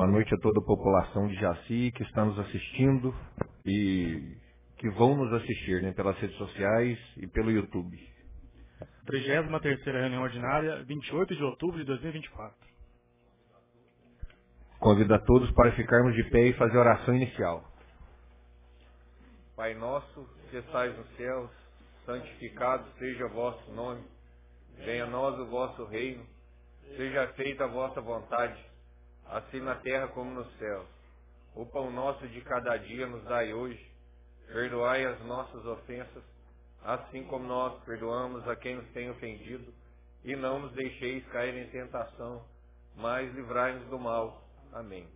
Boa noite a toda a população de Jaci que está nos assistindo e que vão nos assistir, né, pelas redes sociais e pelo YouTube. 33ª reunião ordinária, 28 de outubro de 2024. Convido a todos para ficarmos de pé e fazer a oração inicial. Pai nosso, que estais nos céus, santificado seja o vosso nome. Venha a nós o vosso reino. Seja feita a vossa vontade, assim na terra como nos céus. O pão nosso de cada dia nos dai hoje. Perdoai as nossas ofensas, assim como nós perdoamos a quem nos tem ofendido. E não nos deixeis cair em tentação, mas livrai-nos do mal. Amém.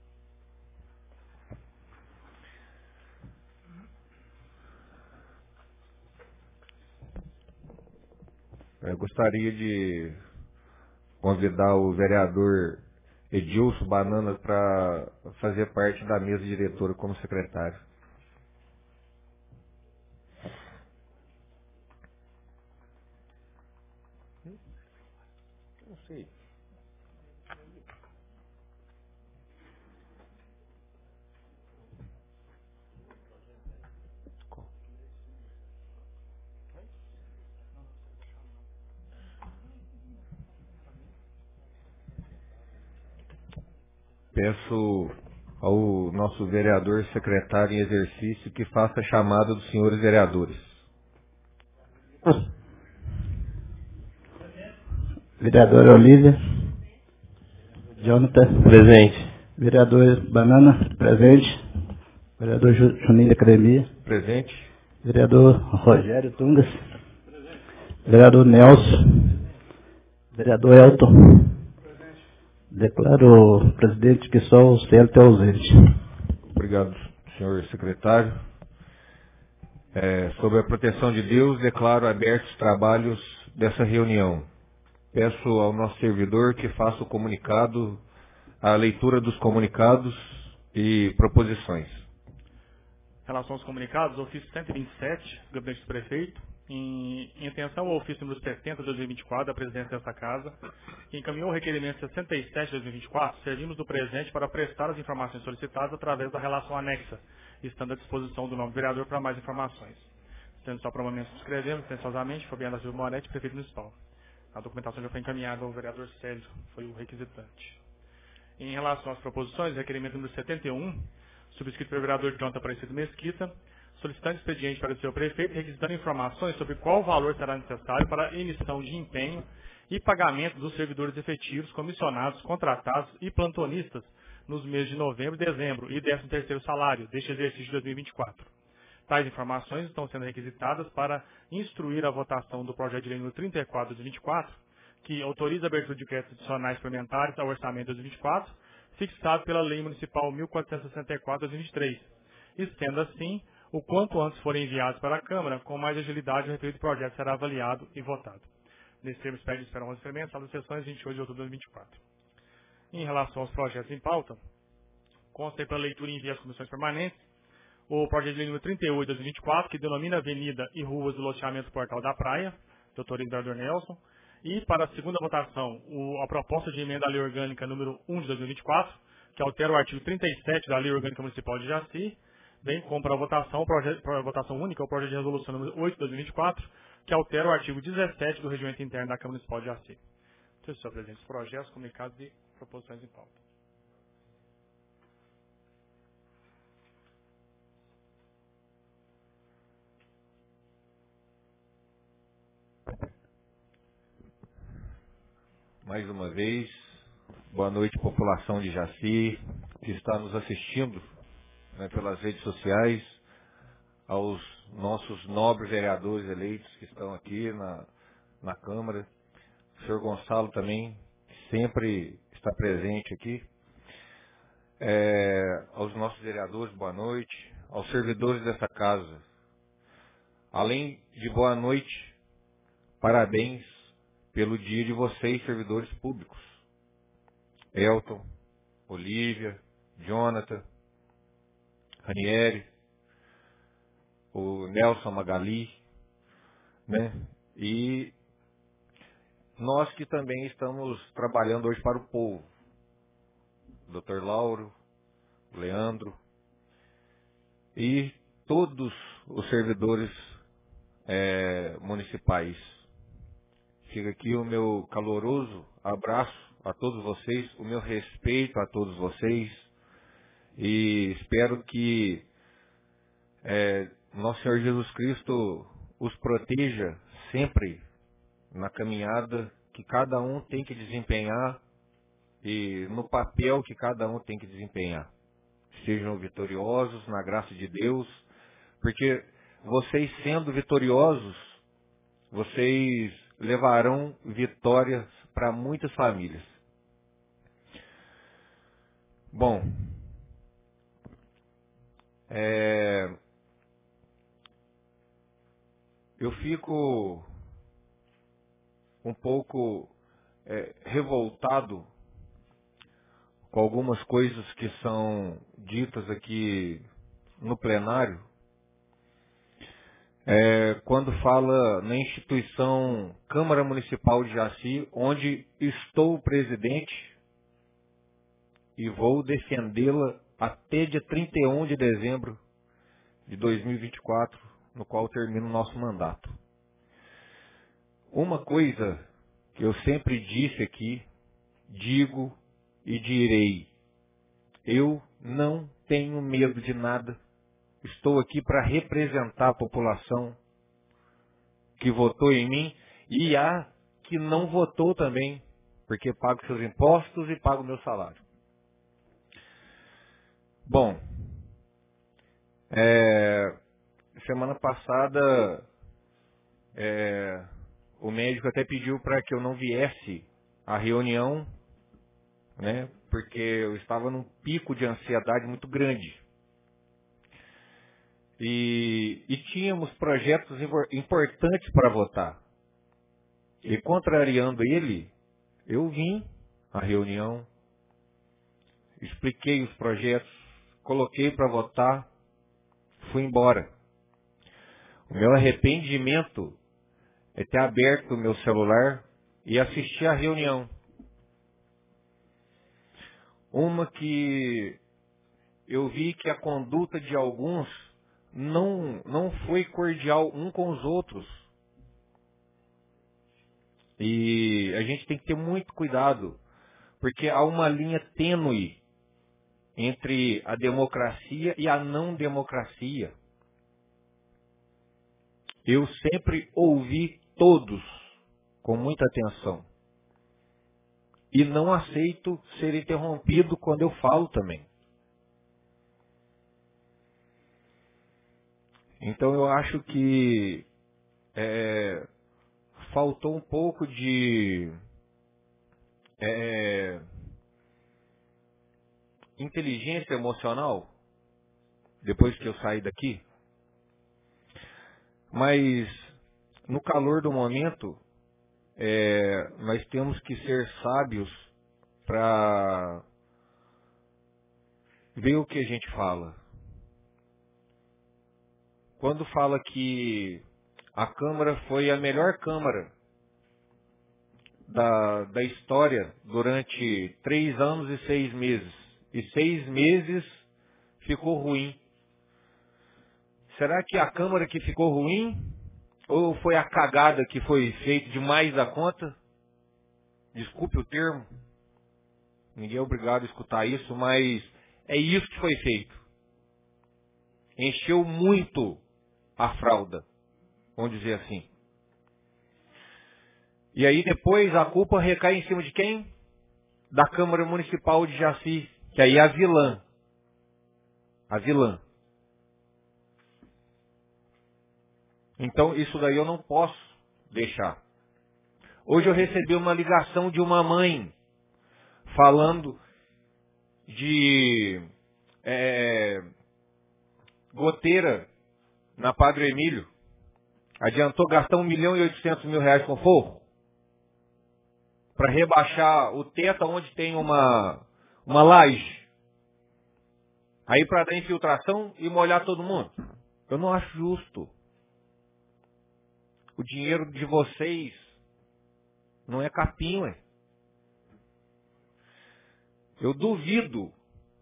Eu gostaria de convidar o vereador Edilson Banana para fazer parte da mesa diretora como secretário. Não sei. Peço ao nosso vereador secretário em exercício que faça a chamada dos senhores vereadores. Vereadora Olívia. Jonathan. Presente. Vereador Banana. Presente. Vereador Juninho da Academia. Presente. Vereador Rogério Tungas. Vereador Nelson. Vereador Elton. Declaro, presidente, que só o CLT é ausente. Obrigado, senhor secretário. Sobre a proteção de Deus, declaro abertos os trabalhos dessa reunião. Peço ao nosso servidor que faça o comunicado, a leitura dos comunicados e proposições. Em relação aos comunicados, ofício 127, do Gabinete do Prefeito, em atenção ao ofício número 70 de 2024 da presidência desta Casa, que encaminhou o requerimento 67 de 2024, servimos do presente para prestar as informações solicitadas através da relação anexa, estando à disposição do nome do vereador para mais informações. Sendo só para o momento subscrevemos, atenciosamente, Fabiano da Silva Moretti, prefeito municipal. A documentação já foi encaminhada ao vereador Célio, foi o requisitante. Em relação às proposições, requerimento número 71, subscrito pelo vereador Jonathan Aparecido Mesquita, solicitando expediente para o seu prefeito, requisitando informações sobre qual valor será necessário para a emissão de empenho e pagamento dos servidores efetivos, comissionados, contratados e plantonistas nos meses de novembro e dezembro e 13º salário deste exercício de 2024. Tais informações estão sendo requisitadas para instruir a votação do projeto de lei número 34 de 2024, que autoriza a abertura de créditos adicionais suplementares ao orçamento de 2024, fixado pela Lei Municipal 1464 de 2023, e sendo assim, o quanto antes forem enviados para a Câmara, com mais agilidade o referido projeto será avaliado e votado. Nesse termo, pede esperar um experimental das sessões 28 de outubro de 2024. Em relação aos projetos em pauta, consta para leitura e envio às comissões permanentes o projeto de lei número 38 de 2024, que denomina Avenida e Ruas do Loteamento Portal da Praia, doutor vereador Nelson, e para a segunda votação, a proposta de emenda à Lei Orgânica número 1 de 2024, que altera o artigo 37 da Lei Orgânica Municipal de Jaci, bem como para a votação única, o projeto de resolução número 8 de 2024, que altera o artigo 17 do Regimento Interno da Câmara Municipal de Jaci. Então, senhor presidente, os projetos, comunicados e proposições em pauta. Mais uma vez, boa noite, população de Jaci, que está nos assistindo, né, pelas redes sociais, aos nossos nobres vereadores eleitos que estão aqui na Câmara, o senhor Gonçalo também, que sempre está presente aqui, aos nossos vereadores, boa noite, aos servidores dessa casa. Além de boa noite, parabéns pelo dia de vocês, servidores públicos. Elton, Olívia, Jonathan, Ranieri, o Nelson Magali, né? E nós que também estamos trabalhando hoje para o povo. Dr. Lauro, Leandro e todos os servidores municipais. Fica aqui o meu caloroso abraço a todos vocês, o meu respeito a todos vocês e espero que nosso Senhor Jesus Cristo os proteja sempre na caminhada que cada um tem que desempenhar e no papel que cada um tem que desempenhar. Sejam vitoriosos na graça de Deus, porque vocês sendo vitoriosos, vocês levarão vitórias para muitas famílias. Bom, eu fico um pouco revoltado com algumas coisas que são ditas aqui no plenário, quando fala na instituição Câmara Municipal de Jaci, onde estou presidente e vou defendê-la até dia 31 de dezembro de 2024, no qual termina o nosso mandato. Uma coisa que eu sempre disse aqui, digo e direi, eu não tenho medo de nada. Estou aqui para representar a população que votou em mim e a que não votou também, porque pago seus impostos e pago meu salário. Bom, semana passada o médico até pediu para que eu não viesse à reunião, né, porque eu estava num pico de ansiedade muito grande. E tínhamos projetos importantes para votar. E contrariando ele, eu vim à reunião, expliquei os projetos, coloquei para votar, fui embora. O meu arrependimento é ter aberto o meu celular e assistir à reunião. Uma que eu vi que a conduta de alguns não foi cordial um com os outros. E a gente tem que ter muito cuidado, porque há uma linha tênue entre a democracia e a não democracia. Eu sempre ouvi todos com muita atenção. E não aceito ser interrompido quando eu falo também. Então eu acho que faltou um pouco de inteligência emocional depois que eu saí daqui. Mas no calor do momento, nós temos que ser sábios para ver o que a gente fala. Quando fala que a Câmara foi a melhor Câmara da história durante 3 anos e 6 meses. E 6 meses ficou ruim. Será que a Câmara que ficou ruim? Ou foi a cagada que foi feita demais da conta? Desculpe o termo. Ninguém é obrigado a escutar isso, mas é isso que foi feito. Encheu muito a fralda, vamos dizer assim. E aí depois a culpa recai em cima de quem? Da Câmara Municipal de Jaci, que aí é a vilã. A vilã. Então isso daí eu não posso deixar. Hoje eu recebi uma ligação de uma mãe falando de goteira na Padre Emílio. Adiantou gastar R$1.800.000 com forro para rebaixar o teto onde tem uma laje. Aí para dar infiltração e molhar todo mundo. Eu não acho justo. O dinheiro de vocês não é capim, ué. Eu duvido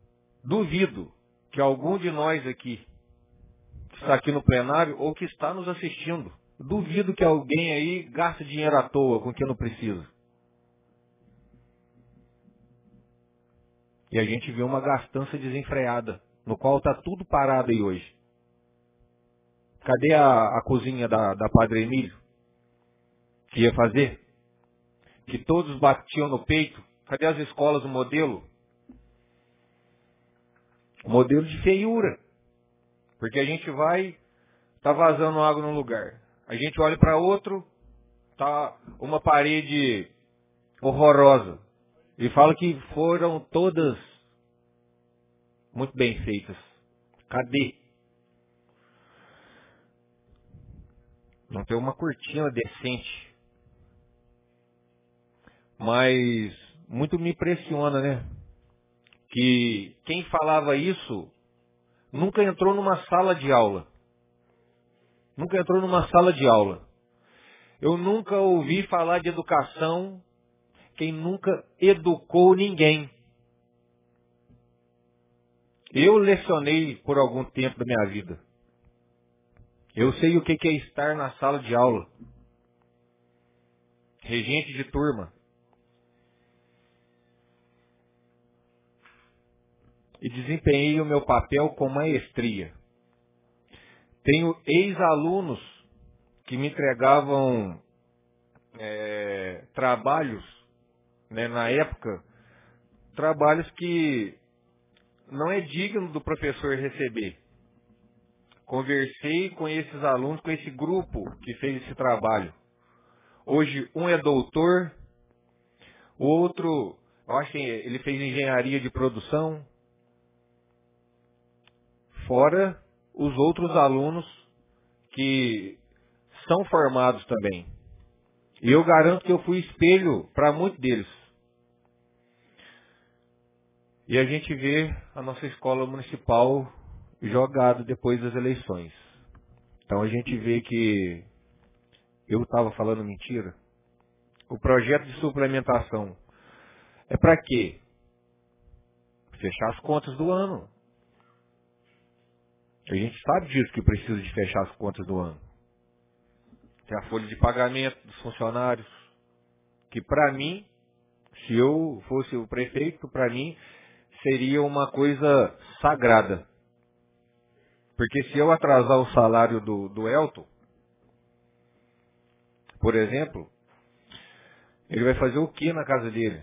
que algum de nós aqui, que está aqui no plenário ou que está nos assistindo, duvido que alguém aí gaste dinheiro à toa com quem não precisa. E a gente vê uma gastança desenfreada, no qual está tudo parado aí hoje. Cadê a cozinha da Padre Emílio? Que ia fazer? Que todos batiam no peito. Cadê as escolas, o modelo? O modelo de feiura. Porque a gente vai, tá vazando água num lugar. A gente olha para outro, tá uma parede horrorosa. E fala que foram todas muito bem feitas. Cadê? Não tem uma cortina decente. Mas muito me impressiona, né? Que quem falava isso nunca entrou numa sala de aula. Nunca entrou numa sala de aula. Eu nunca ouvi falar de educação quem nunca educou ninguém. Eu lecionei por algum tempo da minha vida. Eu sei o que é estar na sala de aula. Regente de turma. E desempenhei o meu papel com maestria. Tenho ex-alunos que me entregavam trabalhos, né, na época, trabalhos que não é digno do professor receber. Conversei com esses alunos, com esse grupo que fez esse trabalho. Hoje, um é doutor, o outro, eu acho que ele fez engenharia de produção, fora os outros alunos que são formados também. E eu garanto que eu fui espelho para muitos deles. E a gente vê a nossa escola municipal jogada depois das eleições. Então a gente vê que eu estava falando mentira. O projeto de suplementação é para quê? Fechar as contas do ano. A gente sabe disso, que precisa de fechar as contas do ano. Tem a folha de pagamento dos funcionários, que para mim, se eu fosse o prefeito, para mim seria uma coisa sagrada. Porque se eu atrasar o salário do Elton, por exemplo, ele vai fazer o que na casa dele?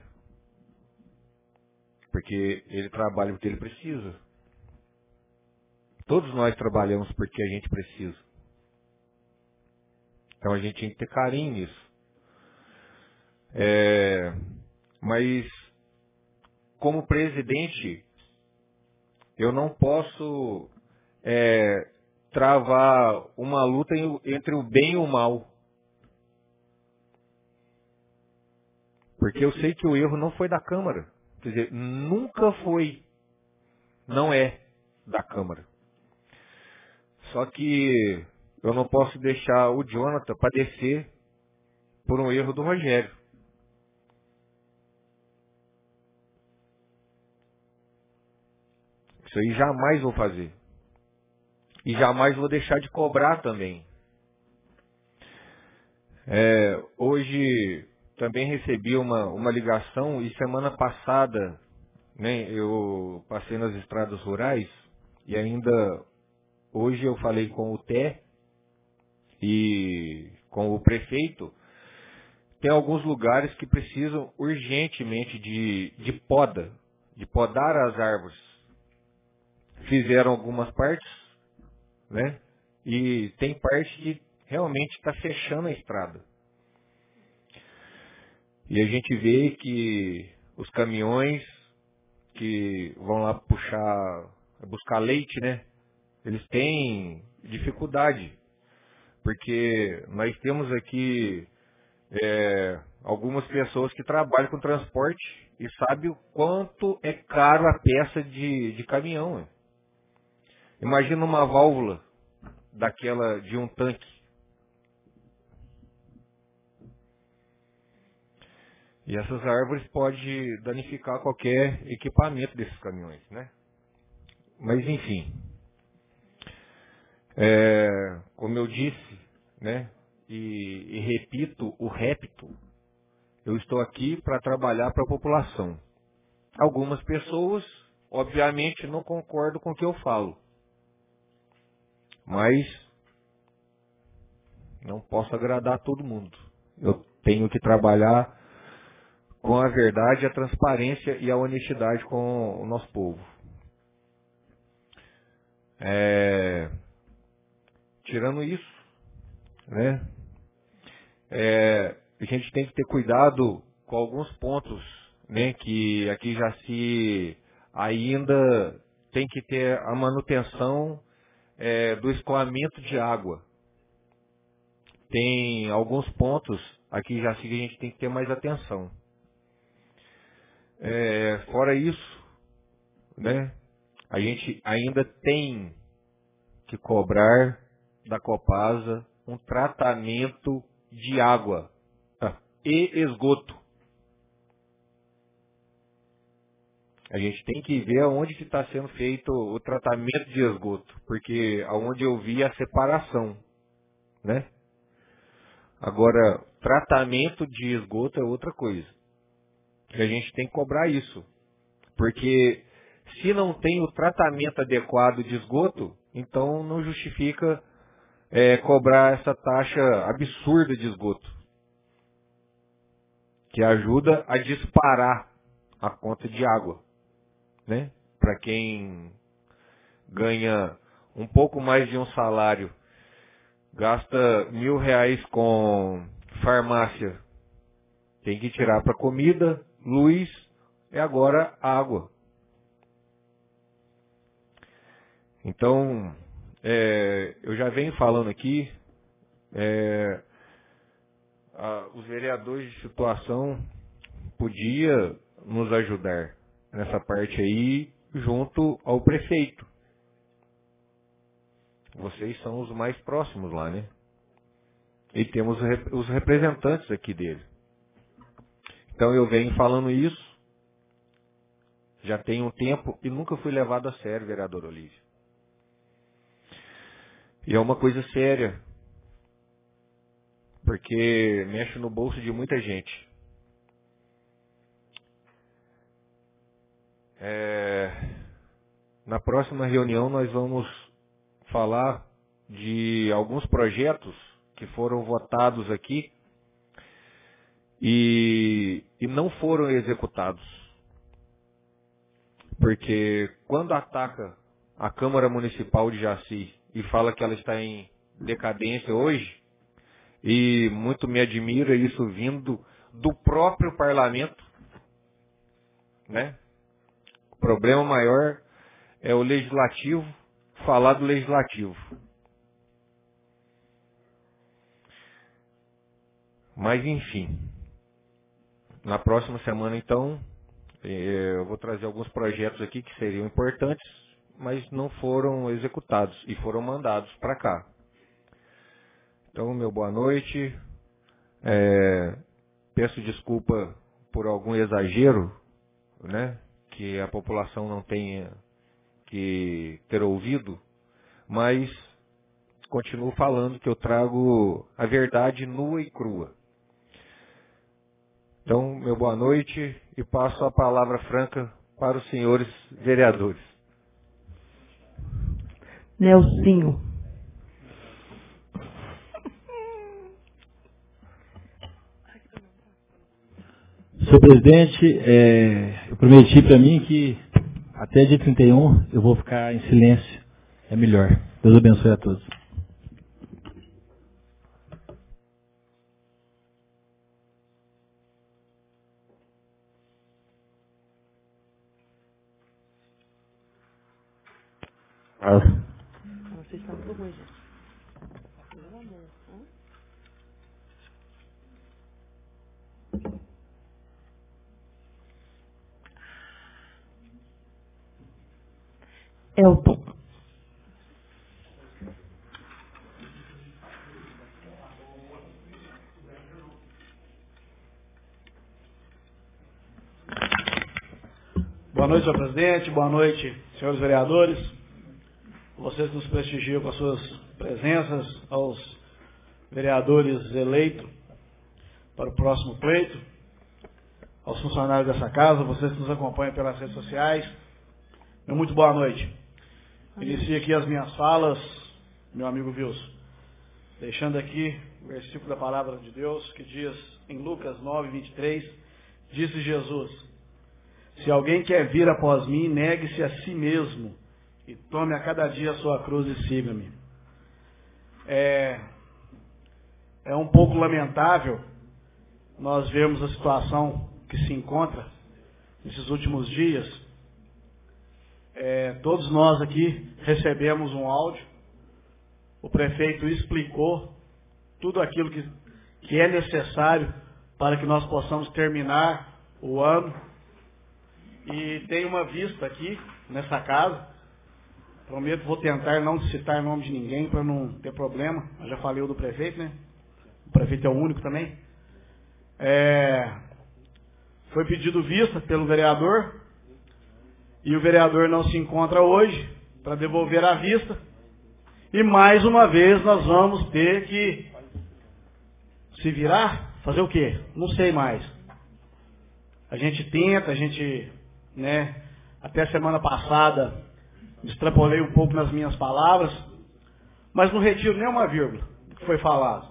Porque ele trabalha porque ele precisa. Todos nós trabalhamos porque a gente precisa. Então a gente tem que ter carinho nisso. Mas, como presidente, eu não posso travar uma luta entre o bem e o mal. Porque eu sei que o erro não foi da Câmara. Quer dizer, nunca foi, não é da Câmara. Só que eu não posso deixar o Jonathan padecer por um erro do Rogério. Isso aí jamais vou fazer. E jamais vou deixar de cobrar também. Hoje também recebi uma ligação e semana passada, né, eu passei nas estradas rurais e ainda hoje eu falei com o TE e com o prefeito. Tem alguns lugares que precisam urgentemente de poda, de podar as árvores. Fizeram algumas partes, né? E tem parte que realmente está fechando a estrada. E a gente vê que os caminhões que vão lá buscar leite, né? Eles têm dificuldade. Porque nós temos aqui algumas pessoas que trabalham com transporte e sabem o quanto é caro a peça de caminhão. Né? Imagina uma válvula daquela de um tanque. E essas árvores podem danificar qualquer equipamento desses caminhões, né? Mas enfim, como eu disse, né? E repito, eu estou aqui para trabalhar para a população. Algumas pessoas, obviamente, não concordam com o que eu falo. Mas não posso agradar todo mundo. Eu tenho que trabalhar com a verdade, a transparência e a honestidade com o nosso povo. Tirando isso, né? A gente tem que ter cuidado com alguns pontos, né? Que aqui já se ainda tem que ter a manutenção do escoamento de água. Tem alguns pontos aqui já que a gente tem que ter mais atenção. Fora isso, né, a gente ainda tem que cobrar da Copasa um tratamento de água e esgoto. A gente tem que ver aonde que está sendo feito o tratamento de esgoto, porque aonde eu vi a separação, né? Agora, tratamento de esgoto é outra coisa. E a gente tem que cobrar isso. Porque se não tem o tratamento adequado de esgoto, então não justifica cobrar essa taxa absurda de esgoto. Que ajuda a disparar a conta de água, né? Para quem ganha um pouco mais de um salário, gasta R$1.000 com farmácia, tem que tirar para comida, luz e agora água. Então, eu já venho falando aqui, os vereadores de situação podiam nos ajudar nessa parte aí, junto ao prefeito. Vocês são os mais próximos lá, né? E temos os representantes aqui dele. Então eu venho falando isso, já tem um tempo, e nunca fui levado a sério, vereador Olívio. E é uma coisa séria, porque mexe no bolso de muita gente. Na próxima reunião nós vamos falar de alguns projetos que foram votados aqui e não foram executados. Porque quando ataca a Câmara Municipal de Jaci e fala que ela está em decadência hoje, e muito me admira isso vindo do próprio parlamento, né? O problema maior é o legislativo falar do legislativo. Mas enfim, na próxima semana então, eu vou trazer alguns projetos aqui que seriam importantes, mas não foram executados e foram mandados para cá. Então, meu boa noite. Peço desculpa por algum exagero, né, que a população não tenha que ter ouvido, mas continuo falando que eu trago a verdade nua e crua. Então, meu boa noite e passo a palavra franca para os senhores vereadores. Nelsinho. Senhor presidente, eu prometi para mim que até dia 31 eu vou ficar em silêncio. É melhor. Deus abençoe a todos. Vocês estão tudo ruim, gente. Pelo amor, Elton. Boa noite, senhor presidente. Boa noite, senhores vereadores. Vocês nos prestigiam com as suas presenças, aos vereadores eleitos para o próximo pleito, aos funcionários dessa casa, vocês que nos acompanham pelas redes sociais. Muito boa noite. Inicio aqui as minhas falas, meu amigo Wilson, deixando aqui o versículo da palavra de Deus, que diz em Lucas 9, 23, disse Jesus: se alguém quer vir após mim, negue-se a si mesmo e tome a cada dia a sua cruz e siga-me. É um pouco lamentável nós vermos a situação que se encontra nesses últimos dias. Todos nós aqui recebemos um áudio, o prefeito explicou tudo aquilo que é necessário para que nós possamos terminar o ano. E tem uma vista aqui, nessa casa. Prometo, vou tentar não citar nome de ninguém para não ter problema. Eu já falei o do prefeito, né? O prefeito é o único também. Foi pedido vista pelo vereador. E o vereador não se encontra hoje para devolver a vista. E mais uma vez nós vamos ter que se virar, fazer o quê? Não sei mais. A gente tenta, até semana passada extrapolei um pouco nas minhas palavras, mas não retiro nem uma vírgula do que foi falado.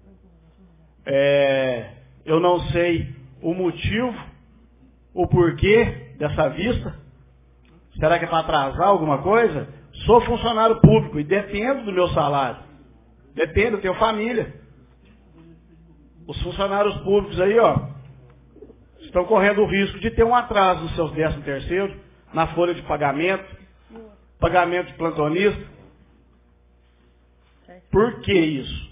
Eu não sei o motivo, o porquê dessa vista. Será que é para atrasar alguma coisa? Sou funcionário público e dependo do meu salário. Dependo, tenho família. Os funcionários públicos aí, estão correndo o risco de ter um atraso nos seus 13º, na folha de pagamento de plantonista. Por que isso?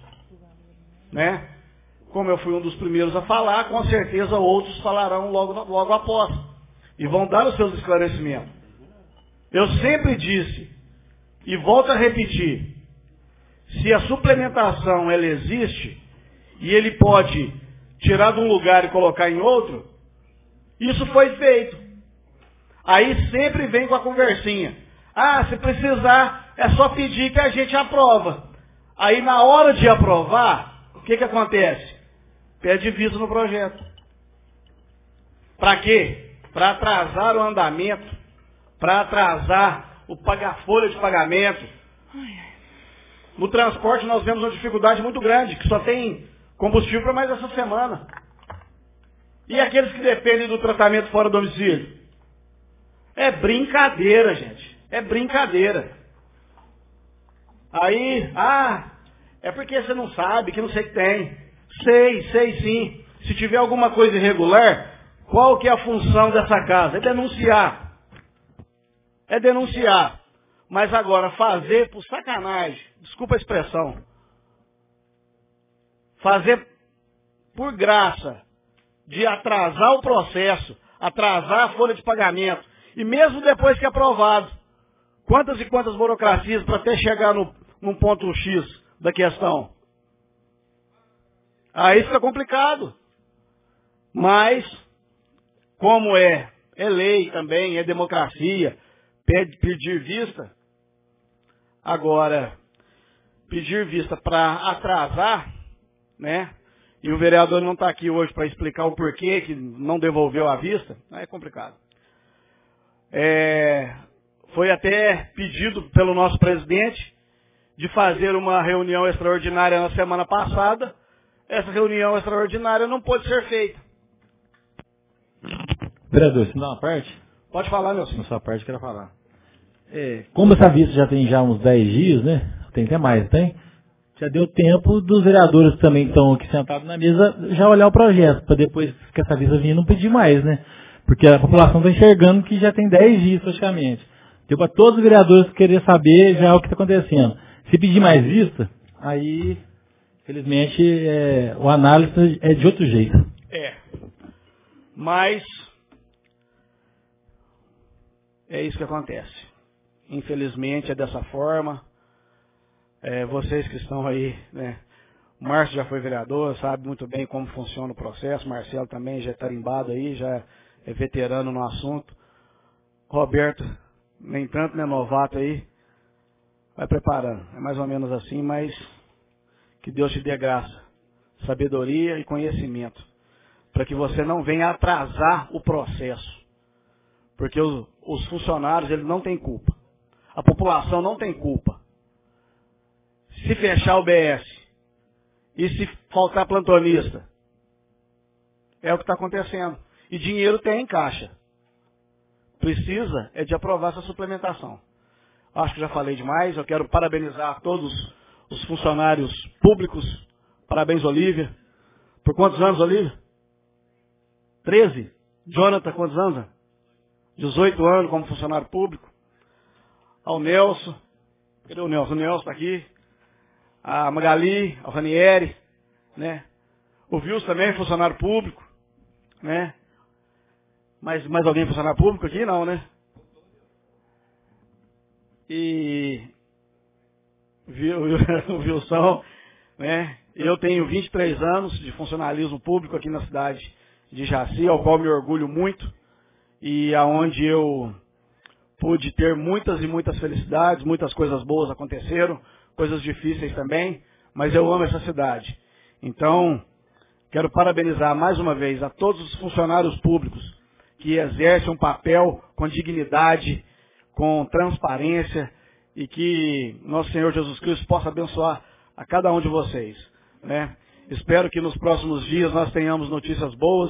Como eu fui um dos primeiros a falar, com certeza outros falarão logo após. E vão dar os seus esclarecimentos. Eu sempre disse, e volto a repetir, se a suplementação ela existe, e ele pode tirar de um lugar e colocar em outro, isso foi feito. Aí sempre vem com a conversinha. Se precisar, é só pedir que a gente aprova. Aí na hora de aprovar, o que acontece? Pede vista no projeto. Para quê? Para atrasar o andamento, para atrasar a folha de pagamento. No transporte nós vemos uma dificuldade muito grande, que só tem combustível para mais essa semana. E aqueles que dependem do tratamento fora do domicílio? É brincadeira, gente. É brincadeira. Aí, é porque você não sabe, que não sei o que tem. Sei sim. Se tiver alguma coisa irregular, qual que é a função dessa casa? É denunciar. Mas agora, fazer por sacanagem, desculpa a expressão, fazer por graça de atrasar o processo, atrasar a folha de pagamento, e mesmo depois que é aprovado, quantas e quantas burocracias para até chegar num ponto X da questão. Aí fica complicado. Mas, como é lei também, é democracia, pedir vista. Agora, pedir vista para atrasar, e o vereador não está aqui hoje para explicar o porquê que não devolveu a vista, aí é complicado. Foi até pedido pelo nosso presidente de fazer uma reunião extraordinária na semana passada. Essa reunião extraordinária não pôde ser feita. Vereador, se dá uma parte? Pode falar, meu senhor. Na sua parte, quero falar. Como essa vista já tem uns 10 dias, tem até mais, tem? Já deu tempo dos vereadores que também estão aqui sentados na mesa já olhar o projeto, para depois que essa vista vir não pedir mais, Porque a população está enxergando que já tem 10 dias praticamente. Deu para todos os vereadores querer saber já o que está acontecendo. Se pedir mais vista, aí, felizmente, o análise é de outro jeito. Mas é isso que acontece. Infelizmente é dessa forma. Vocês que estão aí, o Márcio já foi vereador, sabe muito bem como funciona o processo. Marcelo também já é tarimbado aí, já é veterano no assunto. Roberto, nem tanto, né, novato aí, vai preparando. É mais ou menos assim, mas que Deus te dê graça, sabedoria e conhecimento, para que você não venha atrasar o processo. Porque os funcionários, eles não têm culpa. A população não tem culpa. Se fechar o BS e se faltar plantonista, é o que está acontecendo. E dinheiro tem em caixa. Precisa é de aprovar essa suplementação. Acho que já falei demais. Eu quero parabenizar todos os funcionários públicos. Parabéns, Olívia. Por quantos anos, Olívia? 13. Jonathan, quantos anos? 18 anos como funcionário público. Ao Nelson. Cadê o Nelson? O Nelson está aqui. A Magali, a Ranieri, né? O Wilson também, funcionário público, né? Mais alguém funcionário público aqui? Não, né? E o Wilson, né? Eu tenho 23 anos de funcionalismo público aqui na cidade de Jaci, ao qual me orgulho muito, e aonde eu pude ter muitas e muitas felicidades, muitas coisas boas aconteceram, coisas difíceis também, mas eu amo essa cidade. Então, quero parabenizar mais uma vez a todos os funcionários públicos que exercem um papel com dignidade, com transparência, e que nosso Senhor Jesus Cristo possa abençoar a cada um de vocês, né? Espero que nos próximos dias nós tenhamos notícias boas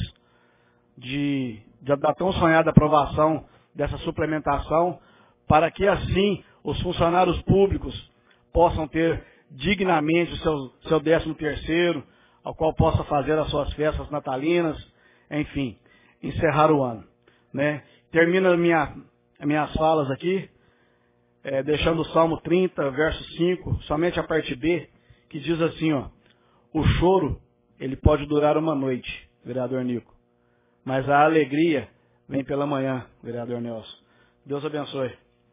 da tão sonhada aprovação dessa suplementação, para que assim os funcionários públicos possam ter dignamente o seu 13º, ao qual possa fazer as suas festas natalinas, enfim, encerrar o ano, né? Termino as minhas falas aqui, deixando o Salmo 30, verso 5, somente a parte B, que diz assim, ó: o choro, ele pode durar uma noite, vereador Nico, mas a alegria vem pela manhã, vereador Nelson. Deus abençoe.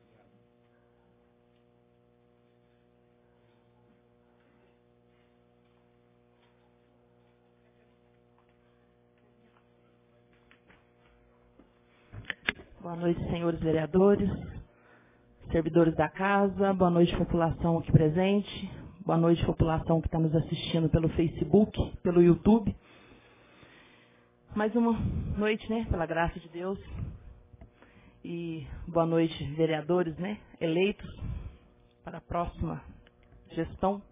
Boa noite, senhores vereadores, servidores da casa, boa noite, população aqui presente, boa noite, população que está nos assistindo pelo Facebook, pelo YouTube. Mais uma noite, né, pela graça de Deus. E boa noite, vereadores, né, eleitos para a próxima gestão.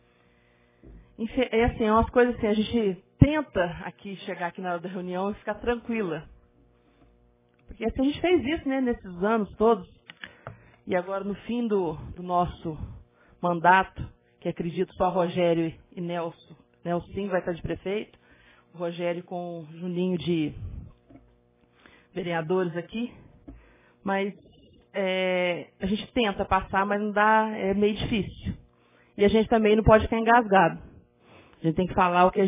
É assim, é umas coisas assim, a gente tenta aqui chegar aqui na hora da reunião e ficar tranquila. Porque assim a gente fez isso, né, nesses anos todos. E agora, no fim do nosso mandato, que acredito só Rogério e Nelson vai estar de prefeito, o Rogério com o Juninho de vereadores aqui, mas a gente tenta passar, mas não dá, é meio difícil. E a gente também não pode ficar engasgado. A gente tem que falar o que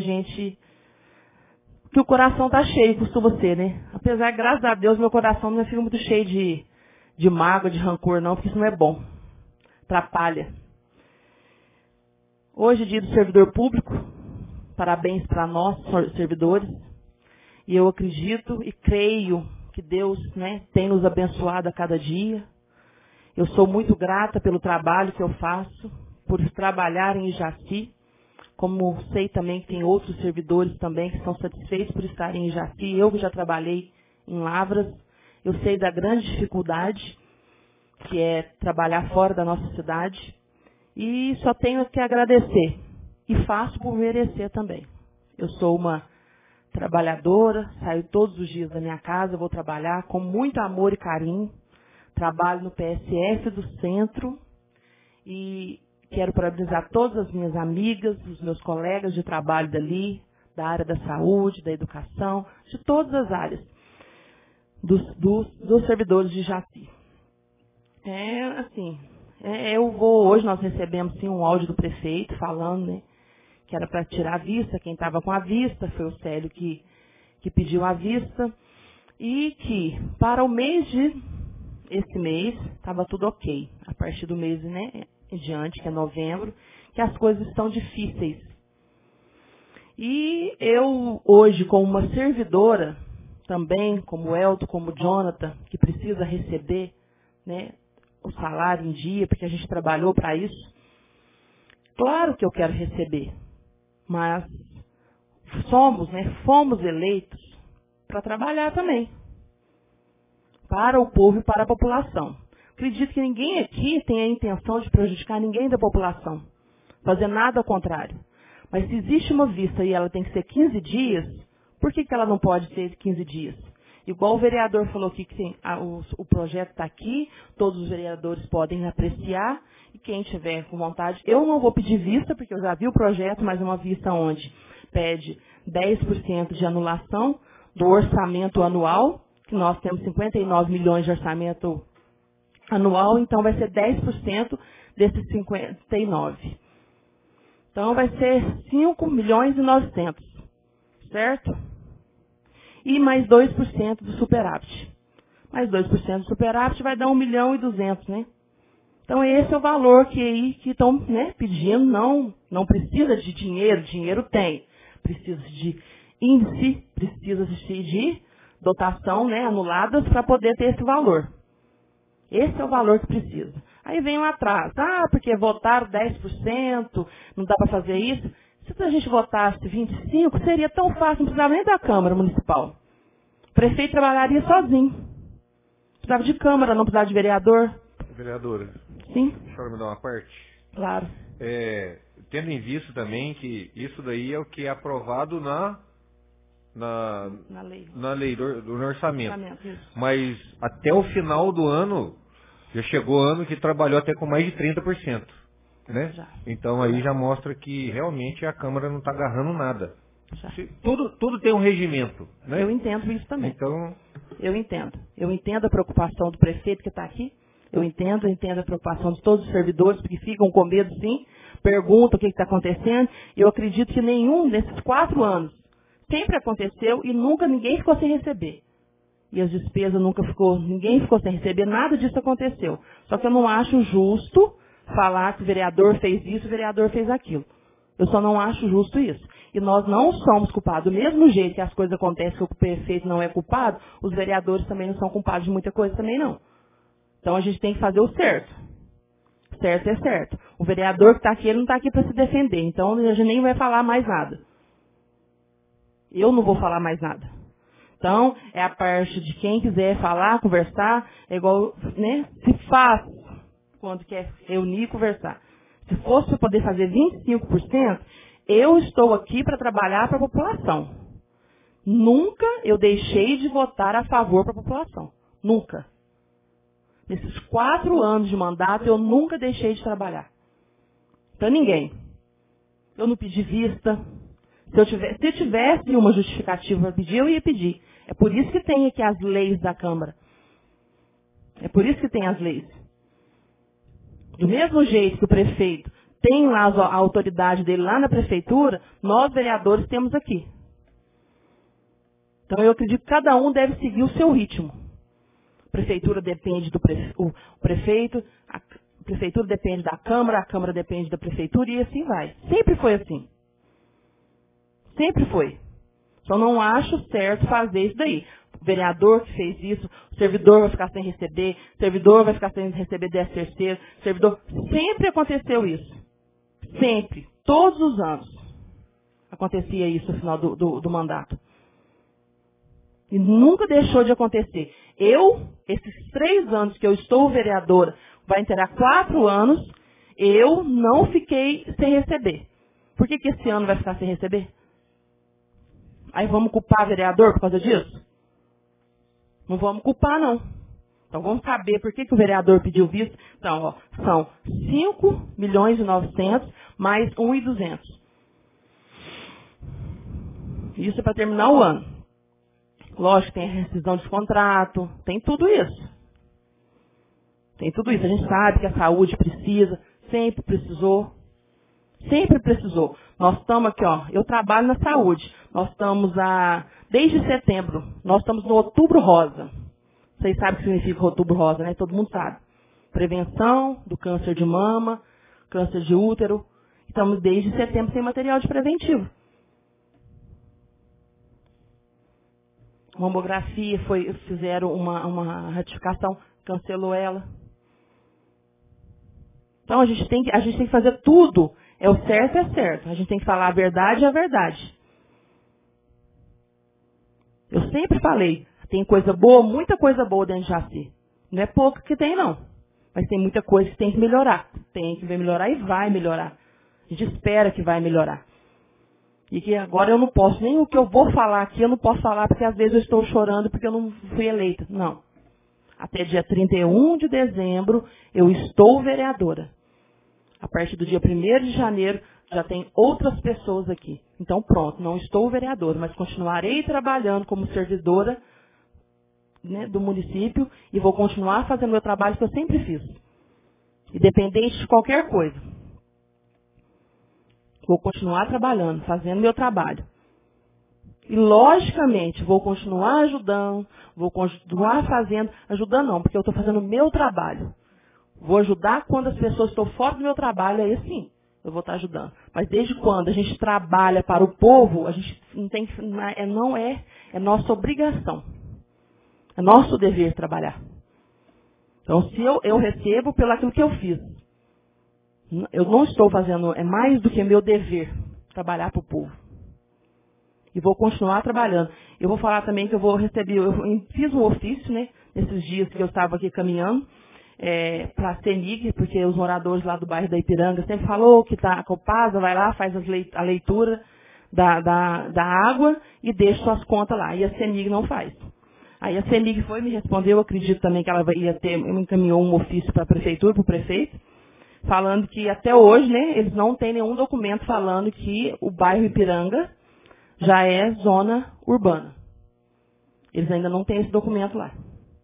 o coração está cheio, costuma ser, né? Apesar, graças a Deus, meu coração não fica muito cheio de mágoa, de rancor, não, porque isso não é bom. Atrapalha. Hoje, dia do servidor público, parabéns para nós, servidores. E eu acredito e creio que Deus, né, tem nos abençoado a cada dia. Eu sou muito grata pelo trabalho que eu faço, por trabalhar em Jaci. Como sei também que tem outros servidores também que são satisfeitos por estarem em Jaci. Eu que já trabalhei em Lavras, eu sei da grande dificuldade que é trabalhar fora da nossa cidade. E só tenho que agradecer. E faço por merecer também. Eu sou uma trabalhadora, saio todos os dias da minha casa, vou trabalhar com muito amor e carinho. Trabalho no PSF do centro e quero parabenizar todas as minhas amigas, os meus colegas de trabalho dali, da área da saúde, da educação, de todas as áreas, dos servidores de Jaci. Hoje nós recebemos sim um áudio do prefeito falando, né, que era para tirar a vista, quem estava com a vista, foi o Célio que pediu a vista, e que para o esse mês, estava tudo ok. A partir do mês, né, em diante, que é novembro, que as coisas estão difíceis. E eu, hoje, como uma servidora, também, como o Elton, como o Jonathan, que precisa receber, né, o salário em dia, porque a gente trabalhou para isso. Claro que eu quero receber, mas fomos eleitos para trabalhar também, para o povo e para a população. Acredito que ninguém aqui tem a intenção de prejudicar ninguém da população, fazer nada ao contrário. Mas se existe uma vista e ela tem que ser 15 dias, por que ela não pode ser 15 dias? Igual o vereador falou aqui que o projeto está aqui, todos os vereadores podem apreciar, e quem tiver com vontade, eu não vou pedir vista, porque eu já vi o projeto, mas uma vista onde pede 10% de anulação do orçamento anual, que nós temos 59 milhões de orçamento anual, então vai ser 10% desses 59. Então vai ser 5 milhões e 900, certo? E mais 2% do superávit. Mais 2% do superávit vai dar 1 milhão e 200, né? Então esse é o valor que estão, né, pedindo. Não precisa de dinheiro, dinheiro tem. Precisa de índice, precisa de dotação, né, anuladas para poder ter esse valor. Esse é o valor que precisa. Aí vem lá atrás, porque votaram 10%, não dá para fazer isso. Se a gente votasse 25%, seria tão fácil, não precisava nem da Câmara Municipal. O prefeito trabalharia sozinho. Precisava de Câmara, não precisava de vereador. Vereadora, Sim. deixa eu me dar uma parte. Claro. Tendo em vista também que isso daí é o que é aprovado na lei do orçamento. Mas até o final do ano, já chegou ano que trabalhou até com mais de 30%. Né? Então aí já mostra que realmente a Câmara não está agarrando nada. Tudo tem um regimento. Né? Eu entendo isso também. Então... Eu entendo a preocupação do prefeito que está aqui. Eu entendo a preocupação de todos os servidores, porque ficam com medo sim, perguntam o que está acontecendo. Eu acredito que nenhum desses 4 anos sempre aconteceu e nunca ninguém ficou sem receber. E as despesas ninguém ficou sem receber, nada disso aconteceu. Só que eu não acho justo falar que o vereador fez isso, o vereador fez aquilo. Eu só não acho justo isso. E nós não somos culpados. Do mesmo jeito que as coisas acontecem que o prefeito não é culpado, os vereadores também não são culpados de muita coisa também não. Então a gente tem que fazer o certo. Certo é certo. O vereador que está aqui, ele não está aqui para se defender. Então a gente nem vai falar mais nada. Eu não vou falar mais nada. Então, é a parte de quem quiser falar, conversar, é igual, né? Se faz quando quer reunir e conversar. Se fosse para poder fazer 25%, eu estou aqui para trabalhar para a população. Nunca eu deixei de votar a favor para a população. Nunca. Nesses 4 anos de mandato, eu nunca deixei de trabalhar. Para ninguém. Eu não pedi vista. Se tivesse uma justificativa para pedir, eu ia pedir. É por isso que tem aqui as leis da Câmara. É por isso que tem as leis. Do mesmo jeito que o prefeito tem lá a autoridade dele lá na prefeitura, nós, vereadores, temos aqui. Então, eu acredito que cada um deve seguir o seu ritmo. A prefeitura depende do prefeito, a prefeitura depende da Câmara, a Câmara depende da prefeitura e assim vai. Sempre foi assim. Sempre foi. Só não acho certo fazer isso daí. O vereador que fez isso, o servidor vai ficar sem receber, o servidor vai ficar sem receber 10º, servidor... Sempre aconteceu isso. Sempre. Todos os anos. Acontecia isso no final do mandato. E nunca deixou de acontecer. Esses 3 anos que eu estou vereadora, vai inteirar 4 anos, eu não fiquei sem receber. Por que esse ano vai ficar sem receber? Aí vamos culpar o vereador por causa disso? Não vamos culpar, não. Então vamos saber por que o vereador pediu visto. Então, são 5 milhões e 900 mais 1 e 200. Isso é para terminar o ano. Lógico, tem a rescisão de contrato, tem tudo isso. Tem tudo isso. A gente sabe que a saúde precisa, sempre precisou. Sempre precisou. Nós estamos aqui, eu trabalho na saúde. Nós estamos desde setembro, nós estamos no Outubro Rosa. Vocês sabem o que significa Outubro Rosa, né? Todo mundo sabe. Prevenção do câncer de mama, câncer de útero. Estamos desde setembro sem material de preventivo. Mamografia, fizeram uma ratificação, cancelou ela. Então a gente tem que fazer tudo. É o certo, é certo. A gente tem que falar a verdade, é a verdade. Eu sempre falei, tem coisa boa, muita coisa boa dentro de Jaci. Não é pouco que tem, não. Mas tem muita coisa que tem que melhorar. Tem que melhorar e vai melhorar. A gente espera que vai melhorar. E que agora eu não posso, nem o que eu vou falar aqui, eu não posso falar porque às vezes eu estou chorando porque eu não fui eleita. Não. Até dia 31 de dezembro eu estou vereadora. A partir do dia 1º de janeiro já tem outras pessoas aqui. Então pronto, não estou vereadora, mas continuarei trabalhando como servidora, né, do município e vou continuar fazendo meu trabalho que eu sempre fiz. Independente de qualquer coisa. Vou continuar trabalhando, fazendo meu trabalho. E, logicamente, vou continuar ajudando, vou continuar ajudando não, porque eu estou fazendo o meu trabalho. Vou ajudar quando as pessoas estão fora do meu trabalho, aí sim, eu vou estar ajudando. Mas desde quando a gente trabalha para o povo, a gente não tem, é nossa obrigação. É nosso dever trabalhar. Então, se eu recebo pelo aquilo que eu fiz. Eu não estou fazendo, é mais do que meu dever, trabalhar para o povo. E vou continuar trabalhando. Eu vou falar também que eu fiz um ofício, né, nesses dias que eu estava aqui caminhando, para a CEMIG, porque os moradores lá do bairro da Ipiranga sempre falou que a Copasa vai lá, faz a leitura da água e deixa suas contas lá. E a CEMIG não faz. Aí a CEMIG foi me respondeu, eu acredito também que ela me encaminhou um ofício para a prefeitura, para o prefeito, falando que até hoje, né, eles não têm nenhum documento falando que o bairro Ipiranga já é zona urbana. Eles ainda não têm esse documento lá.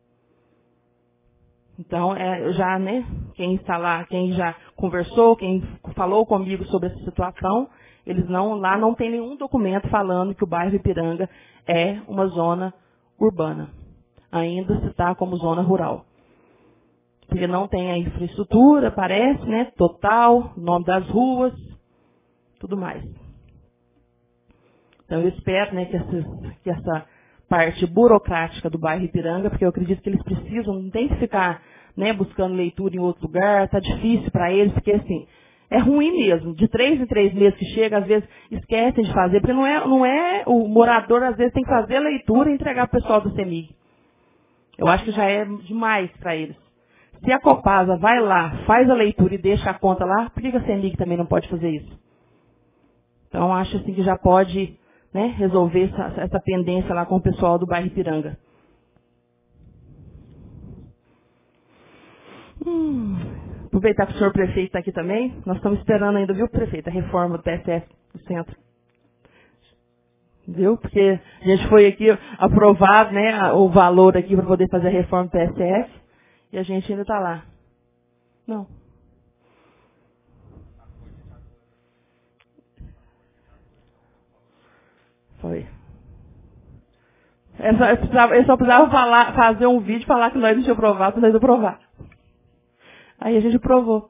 Então, já, né, quem está lá, quem já conversou, quem falou comigo sobre essa situação, lá não tem nenhum documento falando que o bairro Ipiranga é uma zona urbana. Ainda se está como zona rural. Porque não tem a infraestrutura, parece, né? Total, nome das ruas, tudo mais. Então eu espero, né, que essa parte burocrática do bairro Ipiranga, porque eu acredito que eles precisam, não tem que ficar, né, buscando leitura em outro lugar, tá difícil para eles, porque assim, é ruim mesmo. De 3 em 3 meses que chega, às vezes esquecem de fazer, porque não é o morador, às vezes tem que fazer a leitura e entregar para o pessoal do CEMIG. Eu acho que já é demais para eles. Se a Copasa vai lá, faz a leitura e deixa a conta lá, por que a CEMIG também não pode fazer isso? Então, acho assim que já pode, né, resolver essa pendência lá com o pessoal do bairro Ipiranga. Aproveitar que o senhor prefeito está aqui também. Nós estamos esperando ainda, viu, prefeito, a reforma do PSF do centro. Viu? Porque a gente foi aqui aprovado, né, o valor aqui para poder fazer a reforma do PSF. E a gente ainda está lá. Não. Foi. Eu só precisava fazer um vídeo e falar que nós não tínhamos aprovado, nós aprovar. Aí a gente aprovou.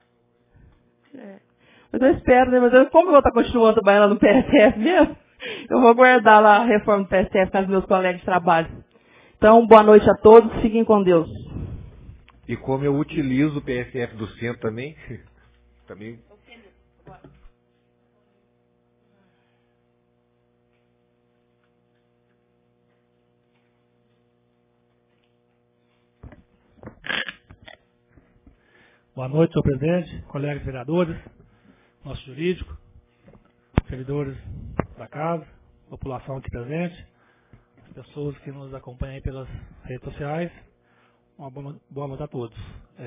Mas eu espero, né? Mas como eu vou estar continuando trabalhando lá no PSF mesmo, eu vou guardar lá a reforma do PSF com os meus colegas de trabalho. Então, boa noite a todos, fiquem com Deus. E como eu utilizo o PSF do centro também, também. Boa noite, senhor presidente, colegas vereadores, nosso jurídico, servidores da casa, população aqui presente, as pessoas que nos acompanham aí pelas redes sociais. Uma boa noite a todos.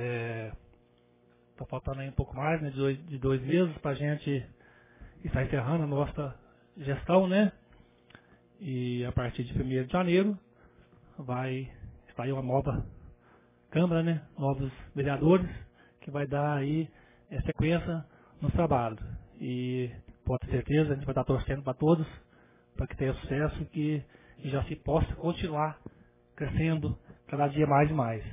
Está faltando aí um pouco mais, né, de 2 meses para a gente estar encerrando a nossa gestão, né? E a partir de 1º de janeiro vai sair uma nova Câmara, né? Novos vereadores, que vai dar aí sequência nos trabalhos. E pode ter certeza, a gente vai estar torcendo para todos, para que tenha sucesso e já se possa continuar crescendo cada dia mais e mais.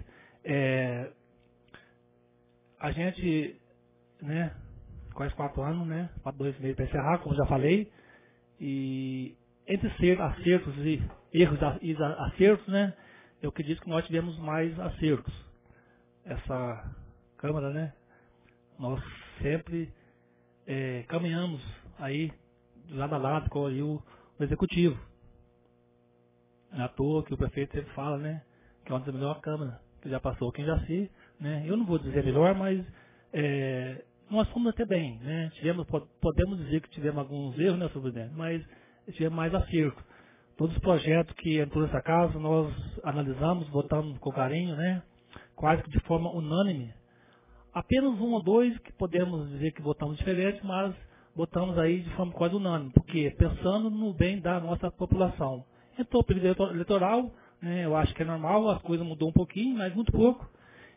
A gente, né, quase 4 anos, né, 2 meses para encerrar, como já falei, e entre acertos e erros e acertos, né? Eu acredito que nós tivemos mais acertos. Essa Câmara, né? Nós sempre caminhamos aí lado a lado com aí o Executivo. Não é à toa que o prefeito sempre fala, né? Que é uma das melhores câmaras que já passou aqui em Jaci, né? Eu não vou dizer melhor, mas nós fomos até bem, né? Podemos dizer que tivemos alguns erros, né, senhor presidente? Mas tivemos mais acerto. Todos os projetos que entrou nessa casa, nós analisamos, votamos com carinho, né? Quase que de forma unânime. Apenas um ou dois que podemos dizer que votamos diferente, mas votamos aí de forma quase unânime. Por quê? Pensando no bem da nossa população. Entrou o período eleitoral, né? Eu acho que é normal, as coisas mudou um pouquinho, mas muito pouco.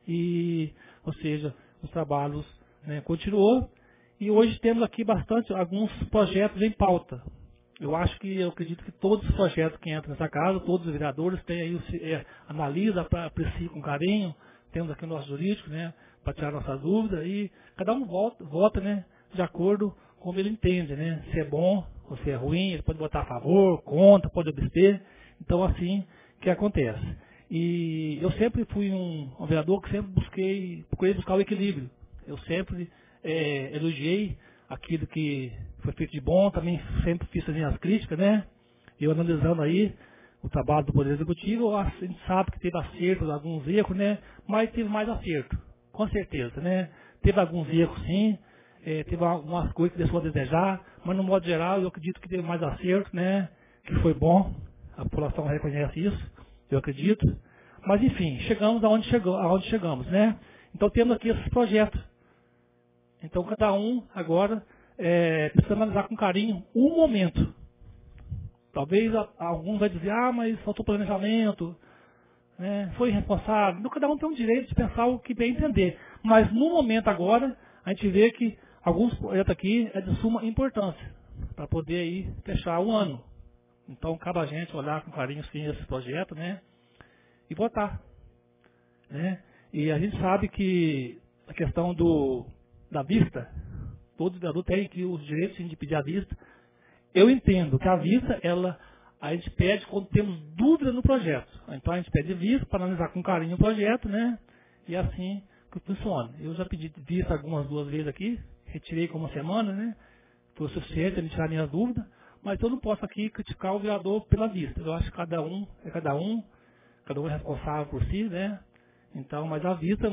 Ou seja, os trabalhos, né, continuou. E hoje temos aqui alguns projetos em pauta. Eu acredito que todos os projetos que entram nessa casa, todos os vereadores têm aí, analisa, aprecia com carinho. Temos aqui o nosso jurídico, né, para tirar nossas dúvidas, e cada um vota, né, de acordo com como ele entende, né, se é bom ou se é ruim, ele pode votar a favor, contra, pode abster. Então, assim que acontece. E eu sempre fui um vereador que sempre procurei buscar o equilíbrio. Eu sempre elogiei aquilo que foi feito de bom, também sempre fiz as minhas críticas, né, eu analisando aí o trabalho do Poder Executivo, a gente sabe que teve acertos, alguns erros, né? Mas teve mais acerto, com certeza, né? Teve alguns erros, sim, teve algumas coisas que deixou a desejar, mas no modo geral eu acredito que teve mais acerto, né? Que foi bom, a população reconhece isso, eu acredito. Mas enfim, chegamos aonde chegamos, né? Então temos aqui esses projetos. Então cada um agora precisa analisar com carinho o momento. Talvez alguns vai dizer, mas faltou planejamento, né, foi irresponsável. Cada um tem o direito de pensar o que bem entender. Mas no momento agora, a gente vê que alguns projetos aqui é de suma importância para poder aí fechar o ano. Então cabe a gente olhar com carinho sim esses projetos, né, e votar. Né? E a gente sabe que a questão da vista, todo vereador tem que os direitos sim, de pedir a vista. Eu entendo que a vista, a gente pede quando temos dúvida no projeto. Então a gente pede vista para analisar com carinho o projeto, né? E assim que funciona. Eu já pedi vista duas vezes aqui, retirei com uma semana, né? Foi o suficiente para me tirar minhas dúvidas, mas eu não posso aqui criticar o vereador pela vista. Eu acho que cada um é responsável por si, né? Então, mas a vista,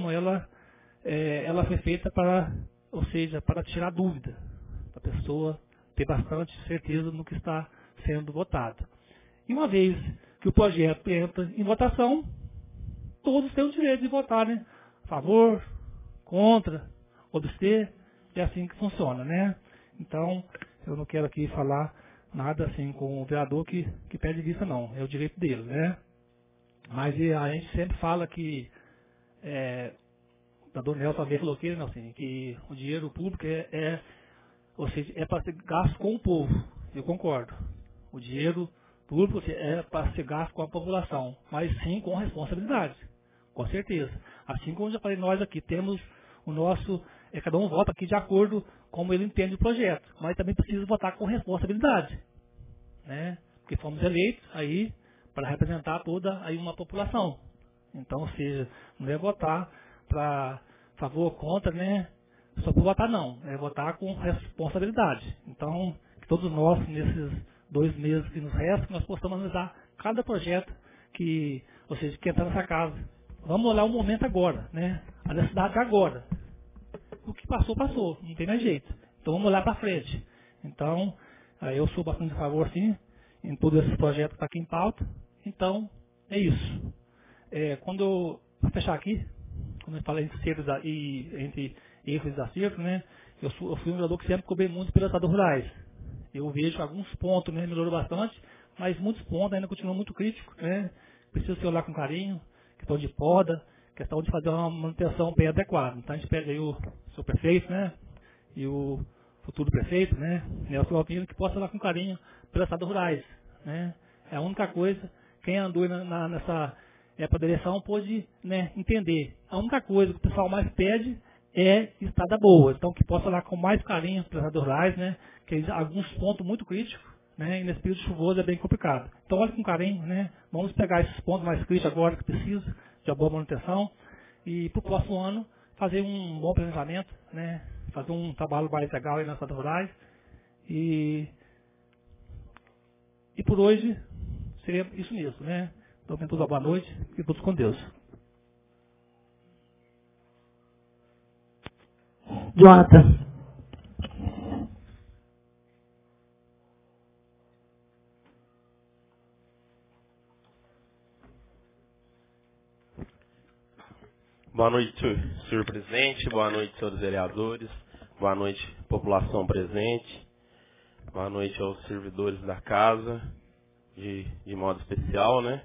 ela foi feita para tirar dúvida, para a pessoa ter bastante certeza no que está sendo votado. E uma vez que o projeto entra em votação, todos têm o direito de votar, né? A favor, contra, abster, é assim que funciona, né? Então, eu não quero aqui falar nada assim com o vereador que pede vista, não. É o direito dele, né? Mas a gente sempre fala que o vereador Nelson também falou aqui, né, assim, que o dinheiro público ou seja, é para ser gasto com o povo. Eu concordo. O dinheiro público é para ser gasto com a população, mas sim com responsabilidade. Com certeza. Assim como eu já falei, nós aqui temos o nosso... cada um vota aqui de acordo com como ele entende o projeto, mas também precisa votar com responsabilidade. Né? Porque fomos eleitos aí para representar toda aí uma população. Então, ou seja, não é votar para favor ou contra, né? Só por votar não, é votar com responsabilidade. Então, que todos nós, nesses 2 meses que nos restam, nós possamos analisar cada projeto que entrar nessa casa. Vamos olhar o momento agora, né? A necessidade agora. O que passou, passou, não tem mais jeito. Então vamos olhar para frente. Então, eu sou bastante a favor, sim, em todos esses projetos que estão aqui em pauta. Então, é isso. Para fechar aqui, quando eu falei entre erros e acertos, né? Eu fui um vereador que sempre cobrei muito pelos estados rurais. Eu vejo alguns pontos, né, melhorou bastante, mas muitos pontos ainda continuam muito críticos, né? Precisa se olhar com carinho, questão de poda, questão de fazer uma manutenção bem adequada. Então a gente pede aí o seu prefeito, né? E o futuro prefeito, né? Nelson Alpino, que possa olhar com carinho pelos estados rurais, né? É a única coisa, quem andou nessa para a direção pôde, né, entender. A única coisa que o pessoal mais pede é estrada boa. Então, que possa olhar com mais carinho para os estados rurais, né, que alguns pontos muito críticos, né? E nesse período chuvoso é bem complicado. Então, olhe com carinho, né? Vamos pegar esses pontos mais críticos agora que precisa de uma boa manutenção e para o próximo ano fazer um bom planejamento, né? Fazer um trabalho mais legal aí nas estradas rurais. E por hoje seria isso mesmo, né? Então, todos uma boa noite e todos com Deus. Jonathan. Boa noite, senhor presidente. Boa noite, senhores vereadores. Boa noite, população presente. Boa noite aos servidores da casa, de modo especial, né?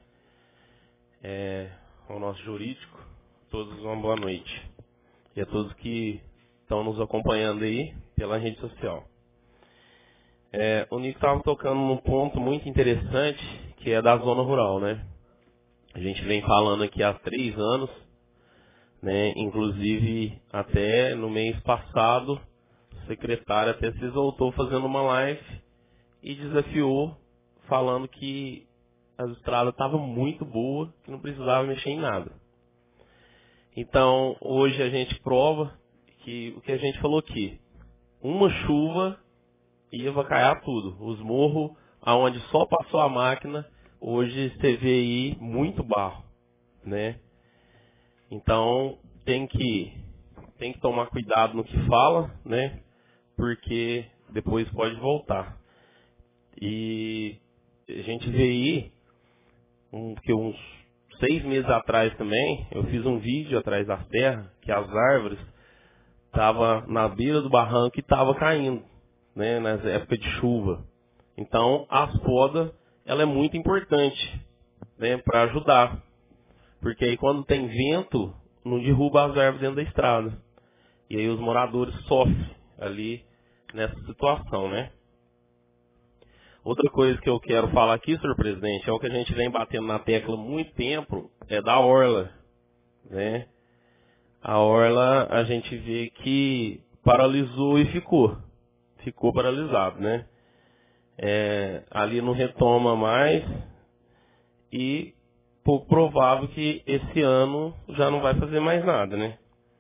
Ao nosso jurídico, todos uma boa noite. E a todos que estão nos acompanhando aí pela rede social. O Nico estava tocando num ponto muito interessante, que é da zona rural, né? A gente vem falando aqui há 3 anos, né? Inclusive, até no mês passado, o secretário até se exaltou fazendo uma live e desafiou, falando que a estrada estava muito boa, que não precisava mexer em nada. Então, hoje a gente prova que o que a gente falou aqui, uma chuva ia avacalhar tudo. Os morros, aonde só passou a máquina, hoje você vê aí muito barro, né? Então, tem que tomar cuidado no que fala, né? Porque depois pode voltar. E a gente vê aí, uns 6 meses atrás também, eu fiz um vídeo atrás das terras, que as árvores estavam na beira do barranco e estavam caindo, né? Nas épocas de chuva. Então, as podas, ela é muito importante, né? Para ajudar. Porque aí quando tem vento, não derruba as árvores dentro da estrada. E aí os moradores sofrem ali nessa situação, né? Outra coisa que eu quero falar aqui, senhor presidente, é o que a gente vem batendo na tecla há muito tempo, é da orla, né? A orla, a gente vê que paralisou e ficou paralisado, né? Ali não retoma mais e pouco provável que esse ano já não vai fazer mais nada, né?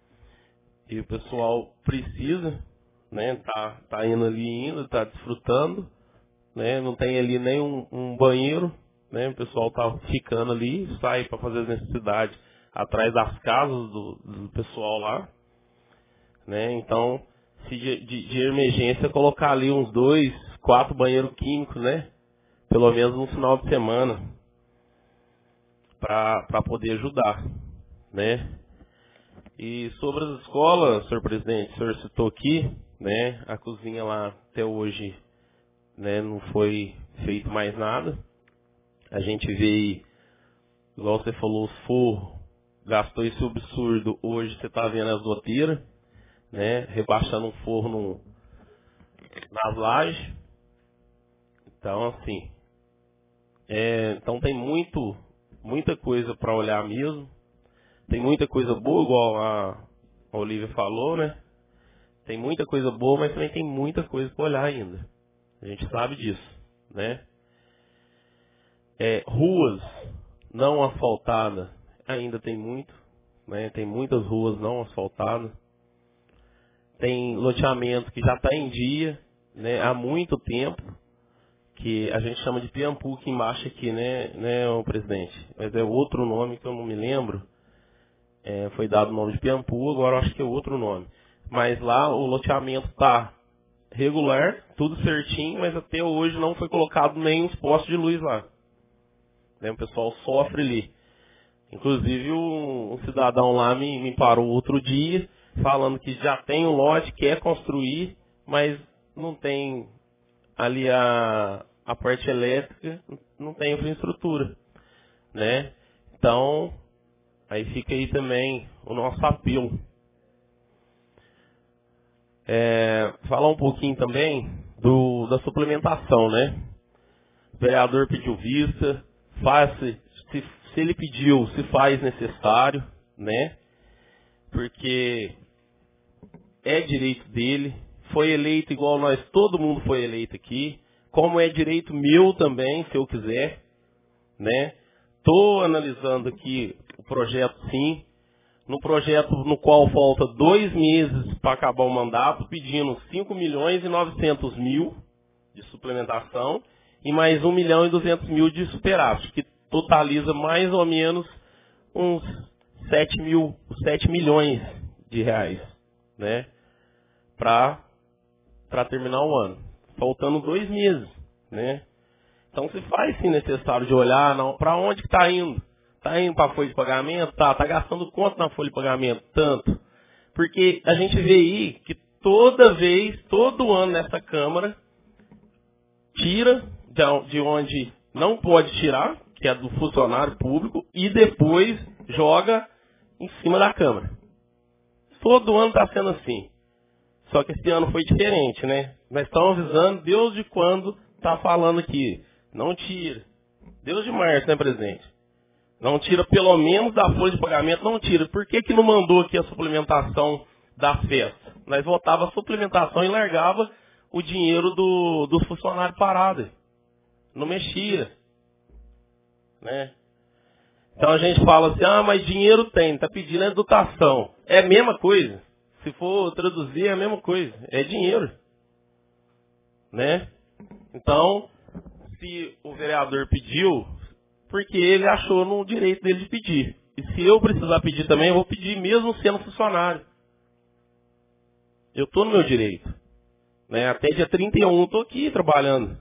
E o pessoal precisa, né? Tá indo ali ainda, tá desfrutando, né? Não tem ali nem um banheiro, né? O pessoal tá ficando ali, sai para fazer as necessidades atrás das casas do pessoal lá, né? Então, se de emergência colocar ali uns 2, 4 banheiros químicos, né? Pelo menos no final de semana, para poder ajudar, né? E sobre as escolas, senhor presidente, o senhor citou aqui, né? A cozinha lá até hoje, né? Não foi feito mais nada. A gente vê, igual você falou, os forros, gastou esse absurdo. Hoje você está vendo as goteiras, né? Rebaixando um forro nas lajes. Então, assim, então tem muita coisa para olhar mesmo. Tem muita coisa boa, igual a Olivia falou, né? Tem muita coisa boa, mas também tem muita coisa para olhar ainda. A gente sabe disso, né? Ruas não asfaltadas, ainda tem muito, né? Tem muitas ruas não asfaltadas. Tem loteamento que já está em dia, né? Há muito tempo, que a gente chama de Piampu aqui embaixo aqui, né, o presidente? Mas é outro nome que eu não me lembro. Foi dado o nome de Piampu, agora eu acho que é outro nome. Mas lá o loteamento está regular, tudo certinho, mas até hoje não foi colocado nem os postos de luz lá. Né, o pessoal sofre ali. Inclusive um cidadão lá me parou outro dia, falando que já tem um lote, quer construir, mas não tem ali a parte elétrica, não tem infraestrutura, né? Então, aí fica aí também o nosso apelo. Falar um pouquinho também da suplementação, né? O vereador pediu vista, se ele pediu, se faz necessário, né? Porque é direito dele, foi eleito igual nós, todo mundo foi eleito aqui, como é direito meu também, se eu quiser, né? Estou analisando aqui o projeto, sim. No projeto no qual falta 2 meses para acabar o mandato, pedindo 5.900.000 de suplementação e mais 1.200.000 de superávit, que totaliza mais ou menos uns 7 milhões de reais, né? Para terminar o ano. Faltando 2 meses, né? Então se faz sim necessário de olhar para onde que está indo. Está indo para a folha de pagamento? Tá gastando quanto na folha de pagamento? Tanto. Porque a gente vê aí que toda vez, todo ano nessa Câmara, tira de onde não pode tirar, que é do funcionário público, e depois joga em cima da Câmara. Todo ano está sendo assim. Só que esse ano foi diferente, né? Nós estamos avisando Deus de quando está falando aqui. Não tira. Deus de março, né, presidente? Não tira pelo menos da folha de pagamento, não tira. Por que não mandou aqui a suplementação da festa? Nós votava a suplementação e largava o dinheiro do funcionário parado. Não mexia. Né? Então a gente fala assim, mas dinheiro tem, está pedindo a dotação. É a mesma coisa. Se for traduzir, é a mesma coisa. É dinheiro. Né? Então, se o vereador pediu, porque ele achou no direito dele de pedir. E se eu precisar pedir também, eu vou pedir mesmo sendo funcionário. Eu estou no meu direito. Né? Até dia 31 estou aqui trabalhando.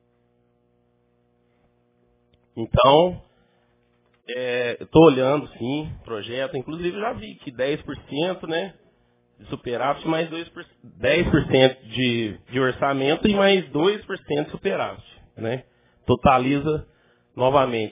Então, estou olhando sim, projeto. Inclusive já vi que 10%, né, de superávit, mais 10% de orçamento e mais 2% de superávit. Né? Totaliza novamente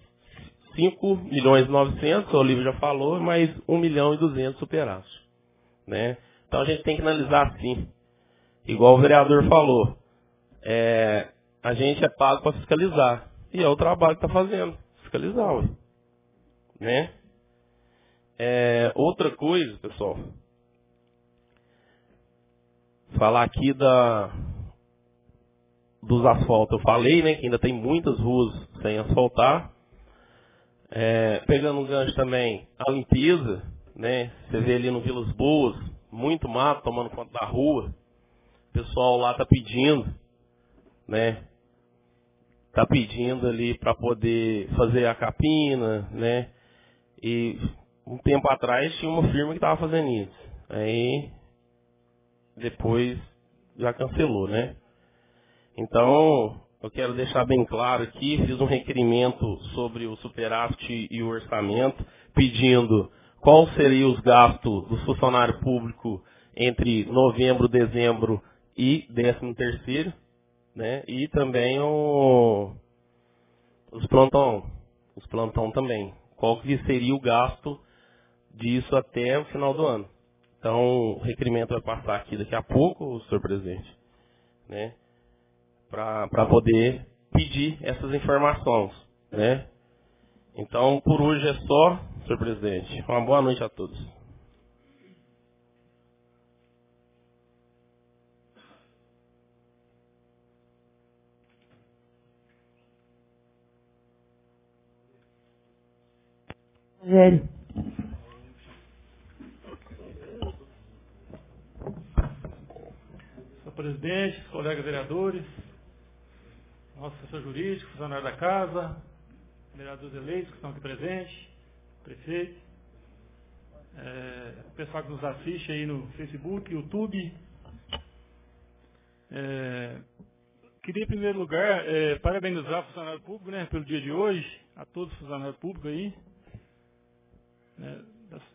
5.900.000, o Olívio já falou, mais 1.200.000 superávit. Né? Então a gente tem que analisar assim. Igual o vereador falou, a gente é pago para fiscalizar. E é o trabalho que está fazendo, fiscalizar. Ué. Né? Outra coisa, pessoal, falar aqui dos asfaltos. Eu falei, né, que ainda tem muitas ruas sem asfaltar. Pegando um gancho também, a limpeza, né? Você vê ali no Vilas Boas, muito mato tomando conta da rua. O pessoal lá está pedindo, né? Está pedindo ali para poder fazer a capina, né? E um tempo atrás tinha uma firma que estava fazendo isso. Aí depois já cancelou, né? Então, eu quero deixar bem claro aqui, fiz um requerimento sobre o superávit e o orçamento, pedindo qual seriam os gastos do funcionário público entre novembro, dezembro e 13º, né? E também os plantão também. Qual que seria o gasto disso até o final do ano. Então, o requerimento vai passar aqui daqui a pouco, senhor presidente, né? Para poder pedir essas informações, né? Então, por hoje é só, senhor presidente. Uma boa noite a todos. Rogério. Senhor presidente, colegas vereadores, nosso assessor jurídico, funcionário da casa, vereadores eleitos que estão aqui presentes, prefeito, o pessoal que nos assiste aí no Facebook, YouTube. Queria, em primeiro lugar, parabenizar o funcionário público, né, pelo dia de hoje, a todos os funcionários públicos aí, né,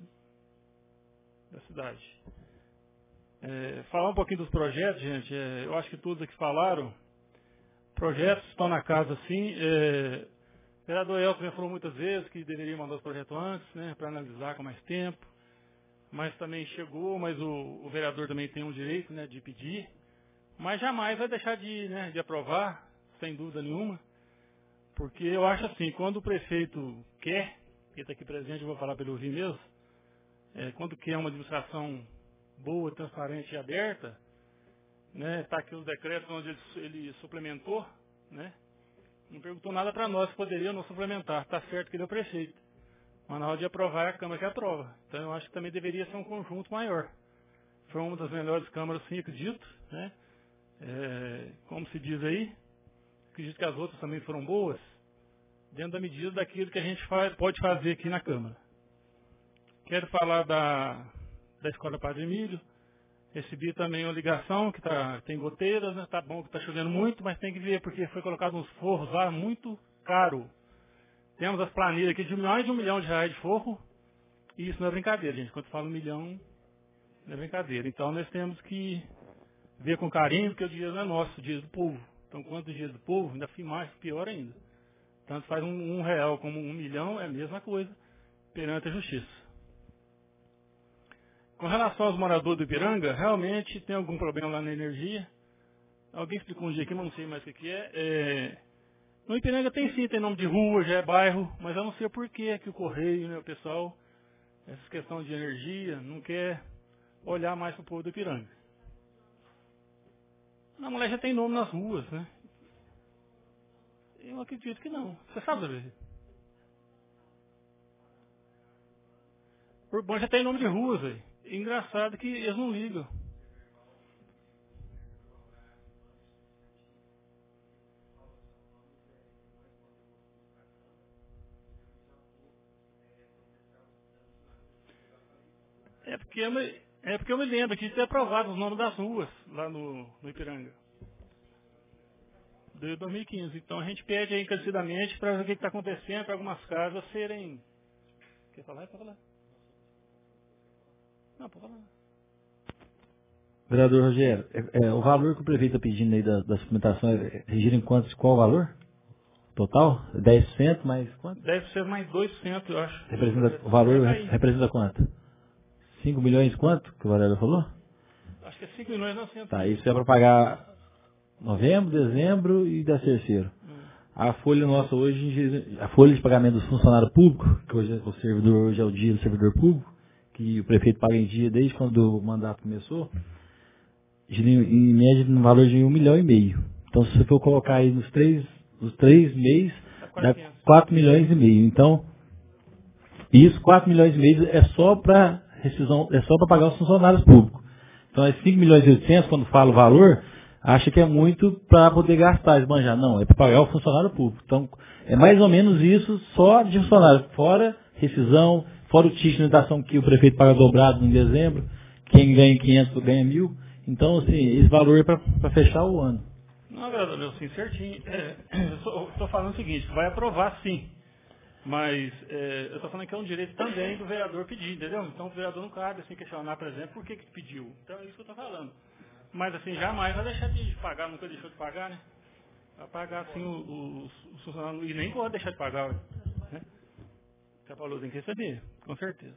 da cidade. Falar um pouquinho dos projetos, gente, eu acho que todos aqui falaram, projetos estão na casa sim, o vereador Elton já falou muitas vezes que deveria mandar os projetos antes, né, para analisar com mais tempo, mas também chegou, mas o vereador também tem um direito, né, de pedir, mas jamais vai deixar de aprovar, sem dúvida nenhuma, porque eu acho assim, quando o prefeito quer, que está aqui presente, eu vou falar pelo ouvir mesmo, quando quer uma administração boa, transparente e aberta, né? Está aqui os decretos onde ele suplementou, né? Não perguntou nada para nós se poderia ou não suplementar. Está certo que ele é o prefeito. Mas na hora de aprovar é a Câmara que aprova. Então eu acho que também deveria ser um conjunto maior. Foi uma das melhores câmaras, sim, acredito, né? Como se diz aí, acredito que as outras também foram boas, dentro da medida daquilo que a gente pode fazer aqui na Câmara. Quero falar da Escola Padre Emílio. Recebi também uma ligação que tem goteiras, né? Tá bom que está chovendo muito, mas tem que ver porque foi colocado uns forros lá muito caro. Temos as planilhas aqui de mais de R$1 milhão de forro, e isso não é brincadeira, gente. Quando eu falo 1 milhão, não é brincadeira. Então nós temos que ver com carinho, porque o dinheiro não é nosso, o dinheiro do povo. Então quanto o dinheiro do povo, ainda fica mais, pior ainda. Tanto faz R$1 como 1 milhão, é a mesma coisa, perante a justiça. Com relação aos moradores do Ipiranga, realmente tem algum problema lá na energia. Alguém explicou um dia aqui, mas não sei mais o que é. No Ipiranga tem nome de rua, já é bairro, mas eu não sei por que o Correio, né, o pessoal, essa questão de energia, não quer olhar mais para o povo do Ipiranga. A mulher já tem nome nas ruas, né? Eu acredito que não. Você sabe, Davi? Urbano já tem nome de ruas, velho. Engraçado que eles não ligam. É porque eu me lembro que isso é aprovado os nomes das ruas lá no Ipiranga. De 2015. Então a gente pede aí encarecidamente para ver o que está acontecendo, para algumas casas serem. Quer falar? Pode falar. Não, pode falar. Vereador Rogério, o valor que o prefeito está pedindo aí da suplementação gira em qual o valor? Total? 10% mais quanto? 10% mais 2%, eu acho. O valor representa quanto? 5 milhões quanto que o Valério falou? Acho que é 5 milhões 900. Tá, isso é para pagar novembro, dezembro e 13º. A folha nossa hoje, a folha de pagamento dos funcionários públicos, que hoje o servidor hoje é o dia do servidor público, que o prefeito paga em dia desde quando o mandato começou, em média no valor de 1,5 milhão. Então se você for colocar aí nos três meses, dá 4 milhões e meio. Então, isso, 4 milhões e meio é só para rescisão, é só para pagar os funcionários públicos. Então é 5 milhões e 800, quando fala o valor, acha que é muito para poder gastar, esbanjar. Não, é para pagar o funcionário público. Então, é mais ou menos isso só de funcionário. Fora rescisão, fora o título de indenização que o prefeito paga dobrado em dezembro, quem ganha 500 ganha 1.000. Então, assim, esse valor é para fechar o ano. Não, vereador, assim, certinho. Eu estou falando o seguinte, vai aprovar sim. Mas eu estou falando que é um direito também do vereador pedir, entendeu? Então o vereador não cabe assim questionar, por exemplo, por que pediu. Então é isso que eu estou falando. Mas assim, jamais vai deixar de pagar, nunca deixou de pagar, né? Vai pagar assim os funcionários, e nem pode deixar de pagar, né? Você falou, tem que receber, com certeza.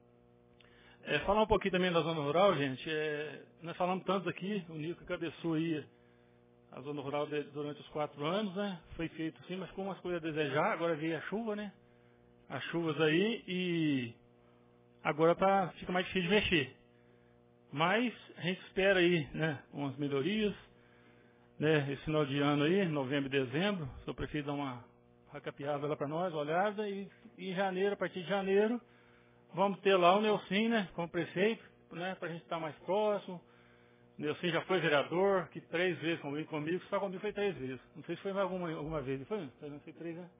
Falar um pouquinho também da zona rural, gente. Nós falamos tanto aqui, o Nico cabeçou aí a zona rural durante os 4 anos, né? Foi feito sim, mas com umas coisas a desejar. Agora veio a chuva, né? As chuvas aí e agora fica mais difícil de mexer. Mas a gente espera aí, né? Umas melhorias, né? Esse final de ano aí, novembro e dezembro, o senhor prefeito dá uma racapeada lá para nós, olhada, e em janeiro, a partir de janeiro, vamos ter lá o Nelson, né? Como prefeito, né? Para a gente estar mais próximo. O Nelson já foi vereador, que 3 vezes comigo, só comigo foi 3 vezes. Não sei se foi alguma vez, não foi? Não sei, 3, né?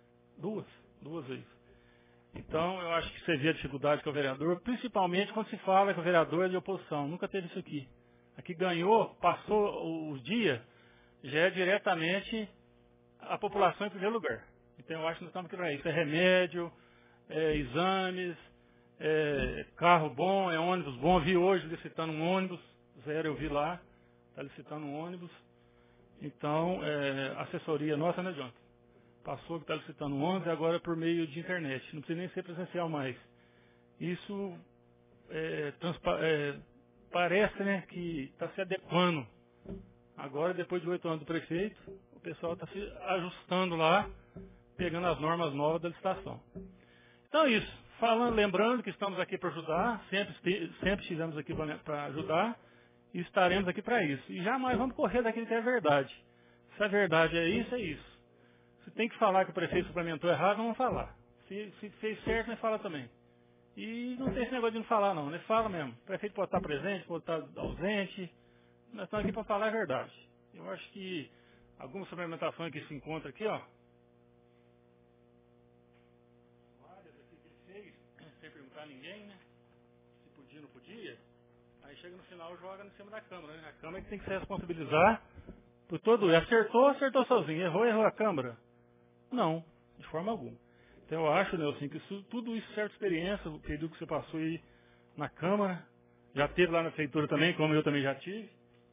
2 vezes. Então, eu acho que você vê a dificuldade com o vereador, principalmente quando se fala que o vereador é de oposição. Nunca teve isso aqui. Aqui ganhou, passou os dias, já é diretamente a população em primeiro lugar. Então, eu acho que nós estamos aqui para isso. É remédio, exames, carro bom, ônibus bom. Vi hoje licitando um ônibus, zero eu vi lá, está licitando um ônibus. Então, assessoria nossa, né, Jonathan? Passou que está licitando um ônibus, agora por meio de internet. Não precisa nem ser presencial mais. Isso parece, né, que está se adequando. Agora, depois de 8 anos do prefeito, o pessoal está se ajustando lá, pegando as normas novas da licitação. Então é isso. Lembrando que estamos aqui para ajudar, sempre estivemos aqui para ajudar. e estaremos aqui para isso. E jamais vamos correr daquilo que é verdade. Se a verdade é isso. Se tem que falar que o prefeito suplementou errado, não vamos falar. Se fez certo, nós fala também. E não tem esse negócio de não falar, não. Nós fala mesmo. O prefeito pode estar presente, pode estar ausente. Nós estamos aqui para falar a verdade. Eu acho que algumas suplementações que se encontram aqui, ó. Várias aqui que ele fez, sem perguntar a ninguém, né? Se podia ou não podia. Aí chega no final, joga em cima da Câmara, né? A Câmara que tem que se responsabilizar por todo. Acertou sozinho. Errou a Câmara? Não, de forma alguma. Então eu acho, Nelson, que tudo isso serve de experiência, o período que você passou aí na Câmara, já teve lá na Prefeitura também, como eu também já tive.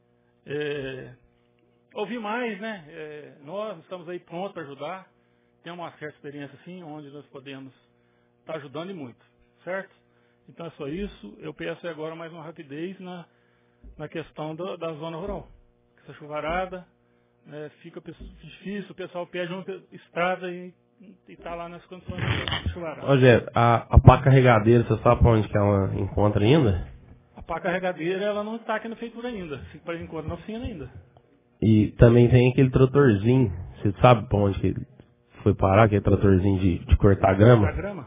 Ouvir mais, né? Nós estamos aí prontos para ajudar. Tem uma certa experiência, sim, onde nós podemos estar ajudando e muito, certo? Então é só isso. Eu peço agora mais uma rapidez na questão da zona rural. Essa chuvarada, fica difícil, o pessoal pede uma estrada e está lá nas condições de chuvarada. Rogério, a pá carregadeira, você sabe para onde que ela encontra ainda? A pá carregadeira, ela não está aqui na Prefeitura ainda. Fica encontra na oficina ainda. E também tem aquele tratorzinho, você sabe para onde que ele foi parar, aquele tratorzinho de cortar grama? Cortar grama?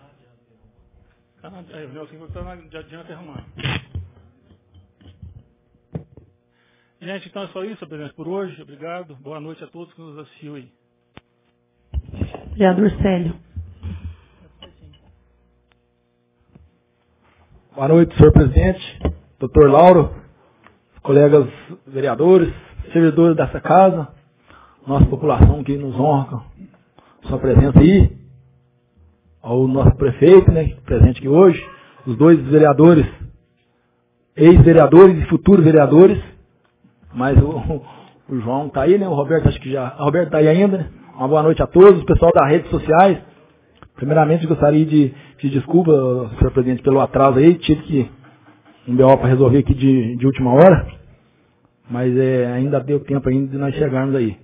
O Nelson está de adiante arrumando. Gente, então é só isso, presidente, por hoje. Obrigado. Boa noite a todos que nos assistiu aí. Vereador Célio. Boa noite, senhor presidente, doutor Lauro, colegas vereadores, servidores dessa casa, nossa população que nos honra com sua presença aí, ao nosso prefeito, né, presente aqui hoje, os dois vereadores, ex-vereadores e futuros vereadores, mas o João está aí, né, o Roberto acho que já, o Roberto está aí ainda, né, uma boa noite a todos, o pessoal das redes sociais. Primeiramente, gostaria de pedir desculpa, senhor presidente, pelo atraso aí. Tive um BO para resolver aqui de última hora. Mas ainda deu tempo ainda de nós chegarmos aí.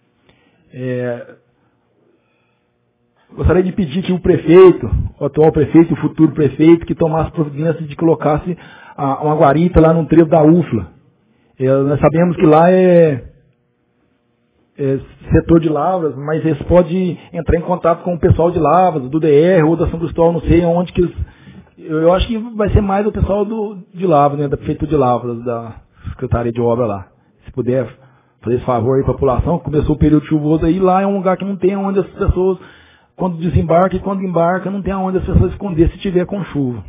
Gostaria de pedir que o prefeito, o atual prefeito e o futuro prefeito, que tomasse providência de colocasse uma guarita lá no trevo da UFLA. Nós sabemos que lá é setor de Lavras, mas eles podem entrar em contato com o pessoal de Lavras, do DR ou da São Cristóvão, não sei onde que eles... Eu acho que vai ser mais o pessoal de Lavras, né, da Prefeitura de Lavras, da Secretaria de Obra lá. Se puder fazer esse favor aí para a população, começou o período chuvoso aí, lá é um lugar que não tem onde as pessoas, quando desembarca e quando embarca, não tem onde as pessoas esconder se tiver com chuva.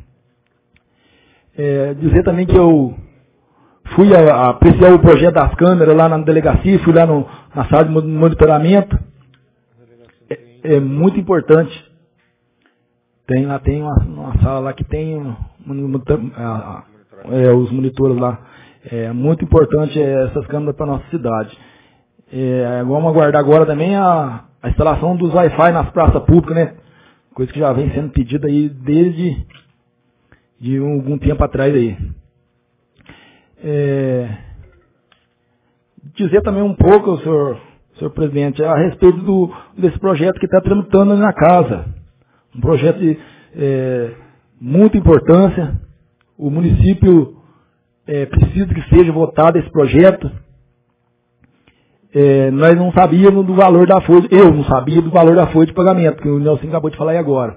Dizer também que eu fui apreciar o projeto das câmeras lá na delegacia, fui lá na sala de monitoramento. É muito importante. Lá tem uma sala lá que tem os monitores lá. É muito importante essas câmeras para a nossa cidade. Vamos aguardar agora também a instalação dos Wi-Fi nas praças públicas, né? Coisa que já vem sendo pedida aí desde algum tempo atrás aí. Dizer também um pouco, senhor presidente, a respeito desse projeto que está tramitando na casa. Um projeto de muita importância. O município precisa que seja votado esse projeto. Nós não sabíamos do valor da folha, eu não sabia do valor da folha de pagamento, que o Nelson acabou de falar aí agora.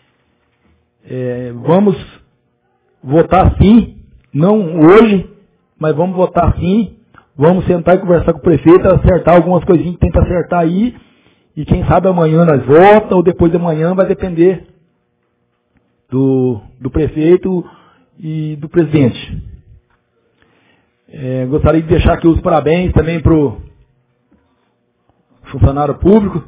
Vamos votar sim, não hoje, mas vamos votar sim, vamos sentar e conversar com o prefeito, acertar algumas coisinhas que tem para acertar aí, e quem sabe amanhã nós votamos, ou depois de amanhã vai depender do prefeito e do presidente. Gostaria de deixar aqui os parabéns também para o funcionário público.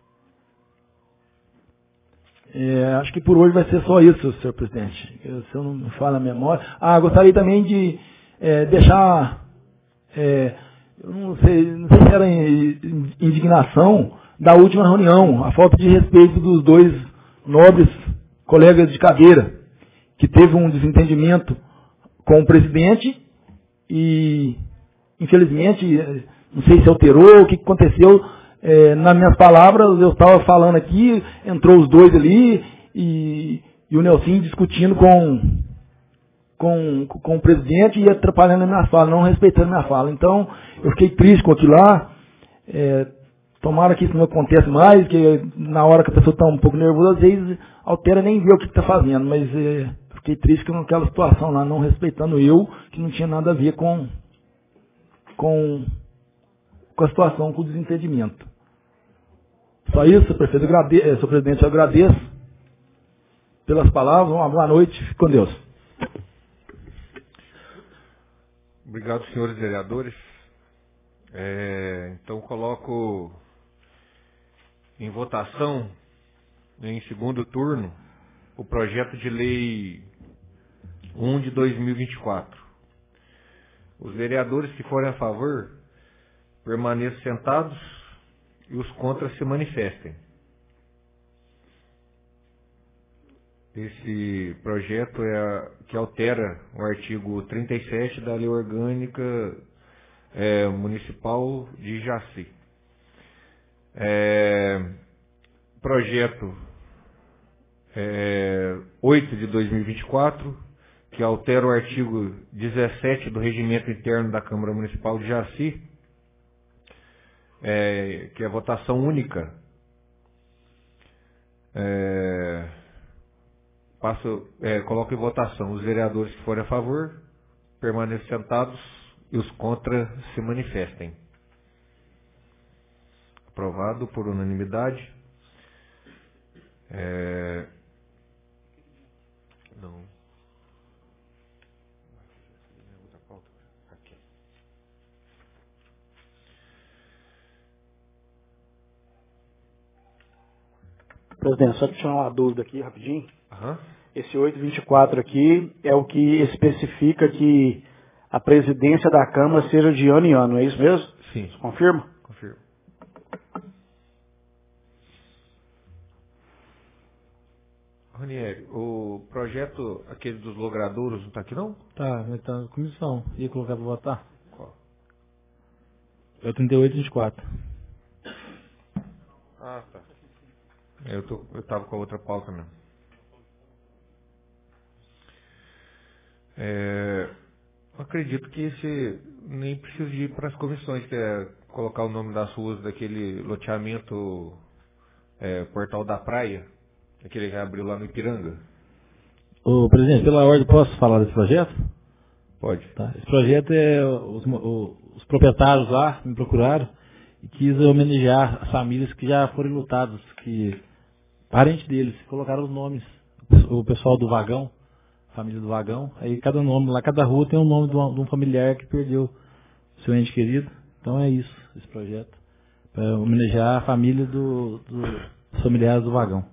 Acho que por hoje vai ser só isso, senhor presidente. Se eu não me falo a memória. Gostaria também de deixar, eu não sei se era indignação da última reunião, a falta de respeito dos dois nobres colegas de cadeira, que teve um desentendimento com o presidente e, infelizmente, não sei se alterou, o que aconteceu. Nas minhas palavras, eu estava falando aqui, entrou os dois ali e o Nelson discutindo com com o presidente e atrapalhando a minha fala, não respeitando a minha fala. Então, eu fiquei triste com aquilo lá. Tomara que isso não aconteça mais, que na hora que a pessoa está um pouco nervosa, às vezes altera nem ver o que está fazendo. Mas fiquei triste com aquela situação lá, não respeitando eu, que não tinha nada a ver com a situação, com o desentendimento. Só isso, prefeito, senhor presidente, eu agradeço pelas palavras. Uma boa noite, fique com Deus. Obrigado, senhores vereadores. Então, coloco em votação, em segundo turno, o projeto de lei 1 de 2024. Os vereadores que forem a favor, permaneçam sentados e os contras se manifestem. Esse projeto que altera o artigo 37 da Lei Orgânica Municipal de Jaci. Projeto 8 de 2024, que altera o artigo 17 do Regimento Interno da Câmara Municipal de Jaci, que é votação única. Coloco em votação os vereadores que forem a favor, permaneçam sentados e os contra se manifestem. Aprovado por unanimidade. Não. Presidente, só tirar uma dúvida aqui rapidinho. Uhum. Esse 824 aqui é o que especifica que a presidência da Câmara seja de ano em ano, é isso mesmo? Sim. Você confirma? Confirmo. Ranieri, o projeto, aquele dos logradouros, não está aqui não? Tá, mas tá na comissão. Ia colocar para votar? Qual? É o 3824. Ah, tá. Eu estava com a outra pauta mesmo. Acredito que esse nem precisa de ir para as comissões, que é colocar o nome das ruas daquele loteamento Portal da Praia, aquele que abriu lá no Ipiranga. Ô, presidente, pela ordem, posso falar desse projeto? Pode. Tá. Esse projeto os proprietários lá me procuraram e quis homenagear as famílias que já foram lutadas, que parentes deles, colocaram os nomes, o pessoal do Vagão, família do Vagão, aí cada nome lá, cada rua tem um nome de um familiar que perdeu seu ente querido. Então é isso, esse projeto, para homenagear a família dos familiares do Vagão.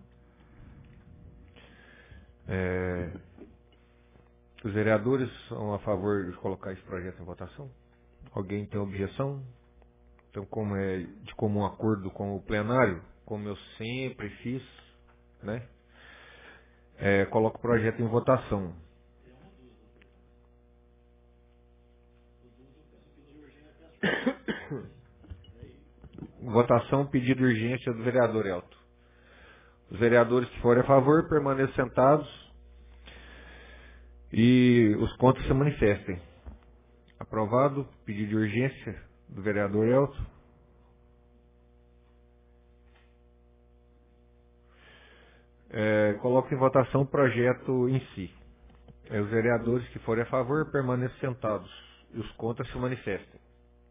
Os vereadores são a favor de colocar esse projeto em votação? Alguém tem objeção? Então, como é de comum acordo com o plenário, como eu sempre fiz, né? Coloco o projeto em votação. Votação, pedido de urgência do vereador Elton. Os vereadores que forem a favor, permaneçam sentados e os contras se manifestem. Aprovado, pedido de urgência do vereador Elton. Coloco em votação o projeto em si. Os vereadores que forem a favor, permaneçam sentados e os contras se manifestem.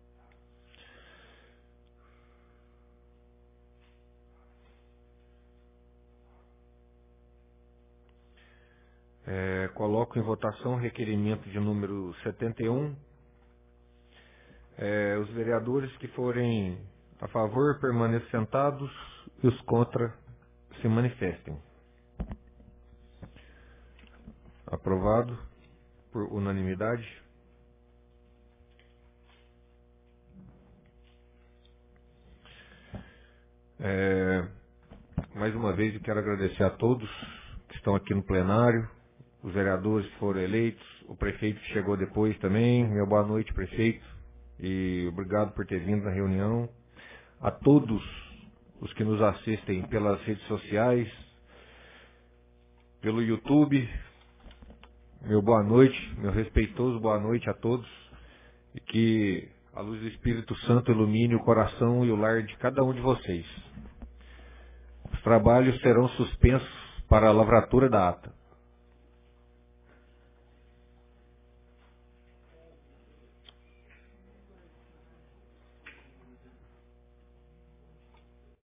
Coloco em votação o requerimento de número 71. Os vereadores que forem a favor, permaneçam sentados e os contra se manifestem. Aprovado por unanimidade. Mais uma vez eu quero agradecer a todos que estão aqui no plenário, os vereadores que foram eleitos, o prefeito que chegou depois também. Meu boa noite, prefeito, e obrigado por ter vindo na reunião. A todos os que nos assistem pelas redes sociais, pelo YouTube, meu boa noite, meu respeitoso boa noite a todos, e que a luz do Espírito Santo ilumine o coração e o lar de cada um de vocês. Os trabalhos serão suspensos para a lavratura da ata.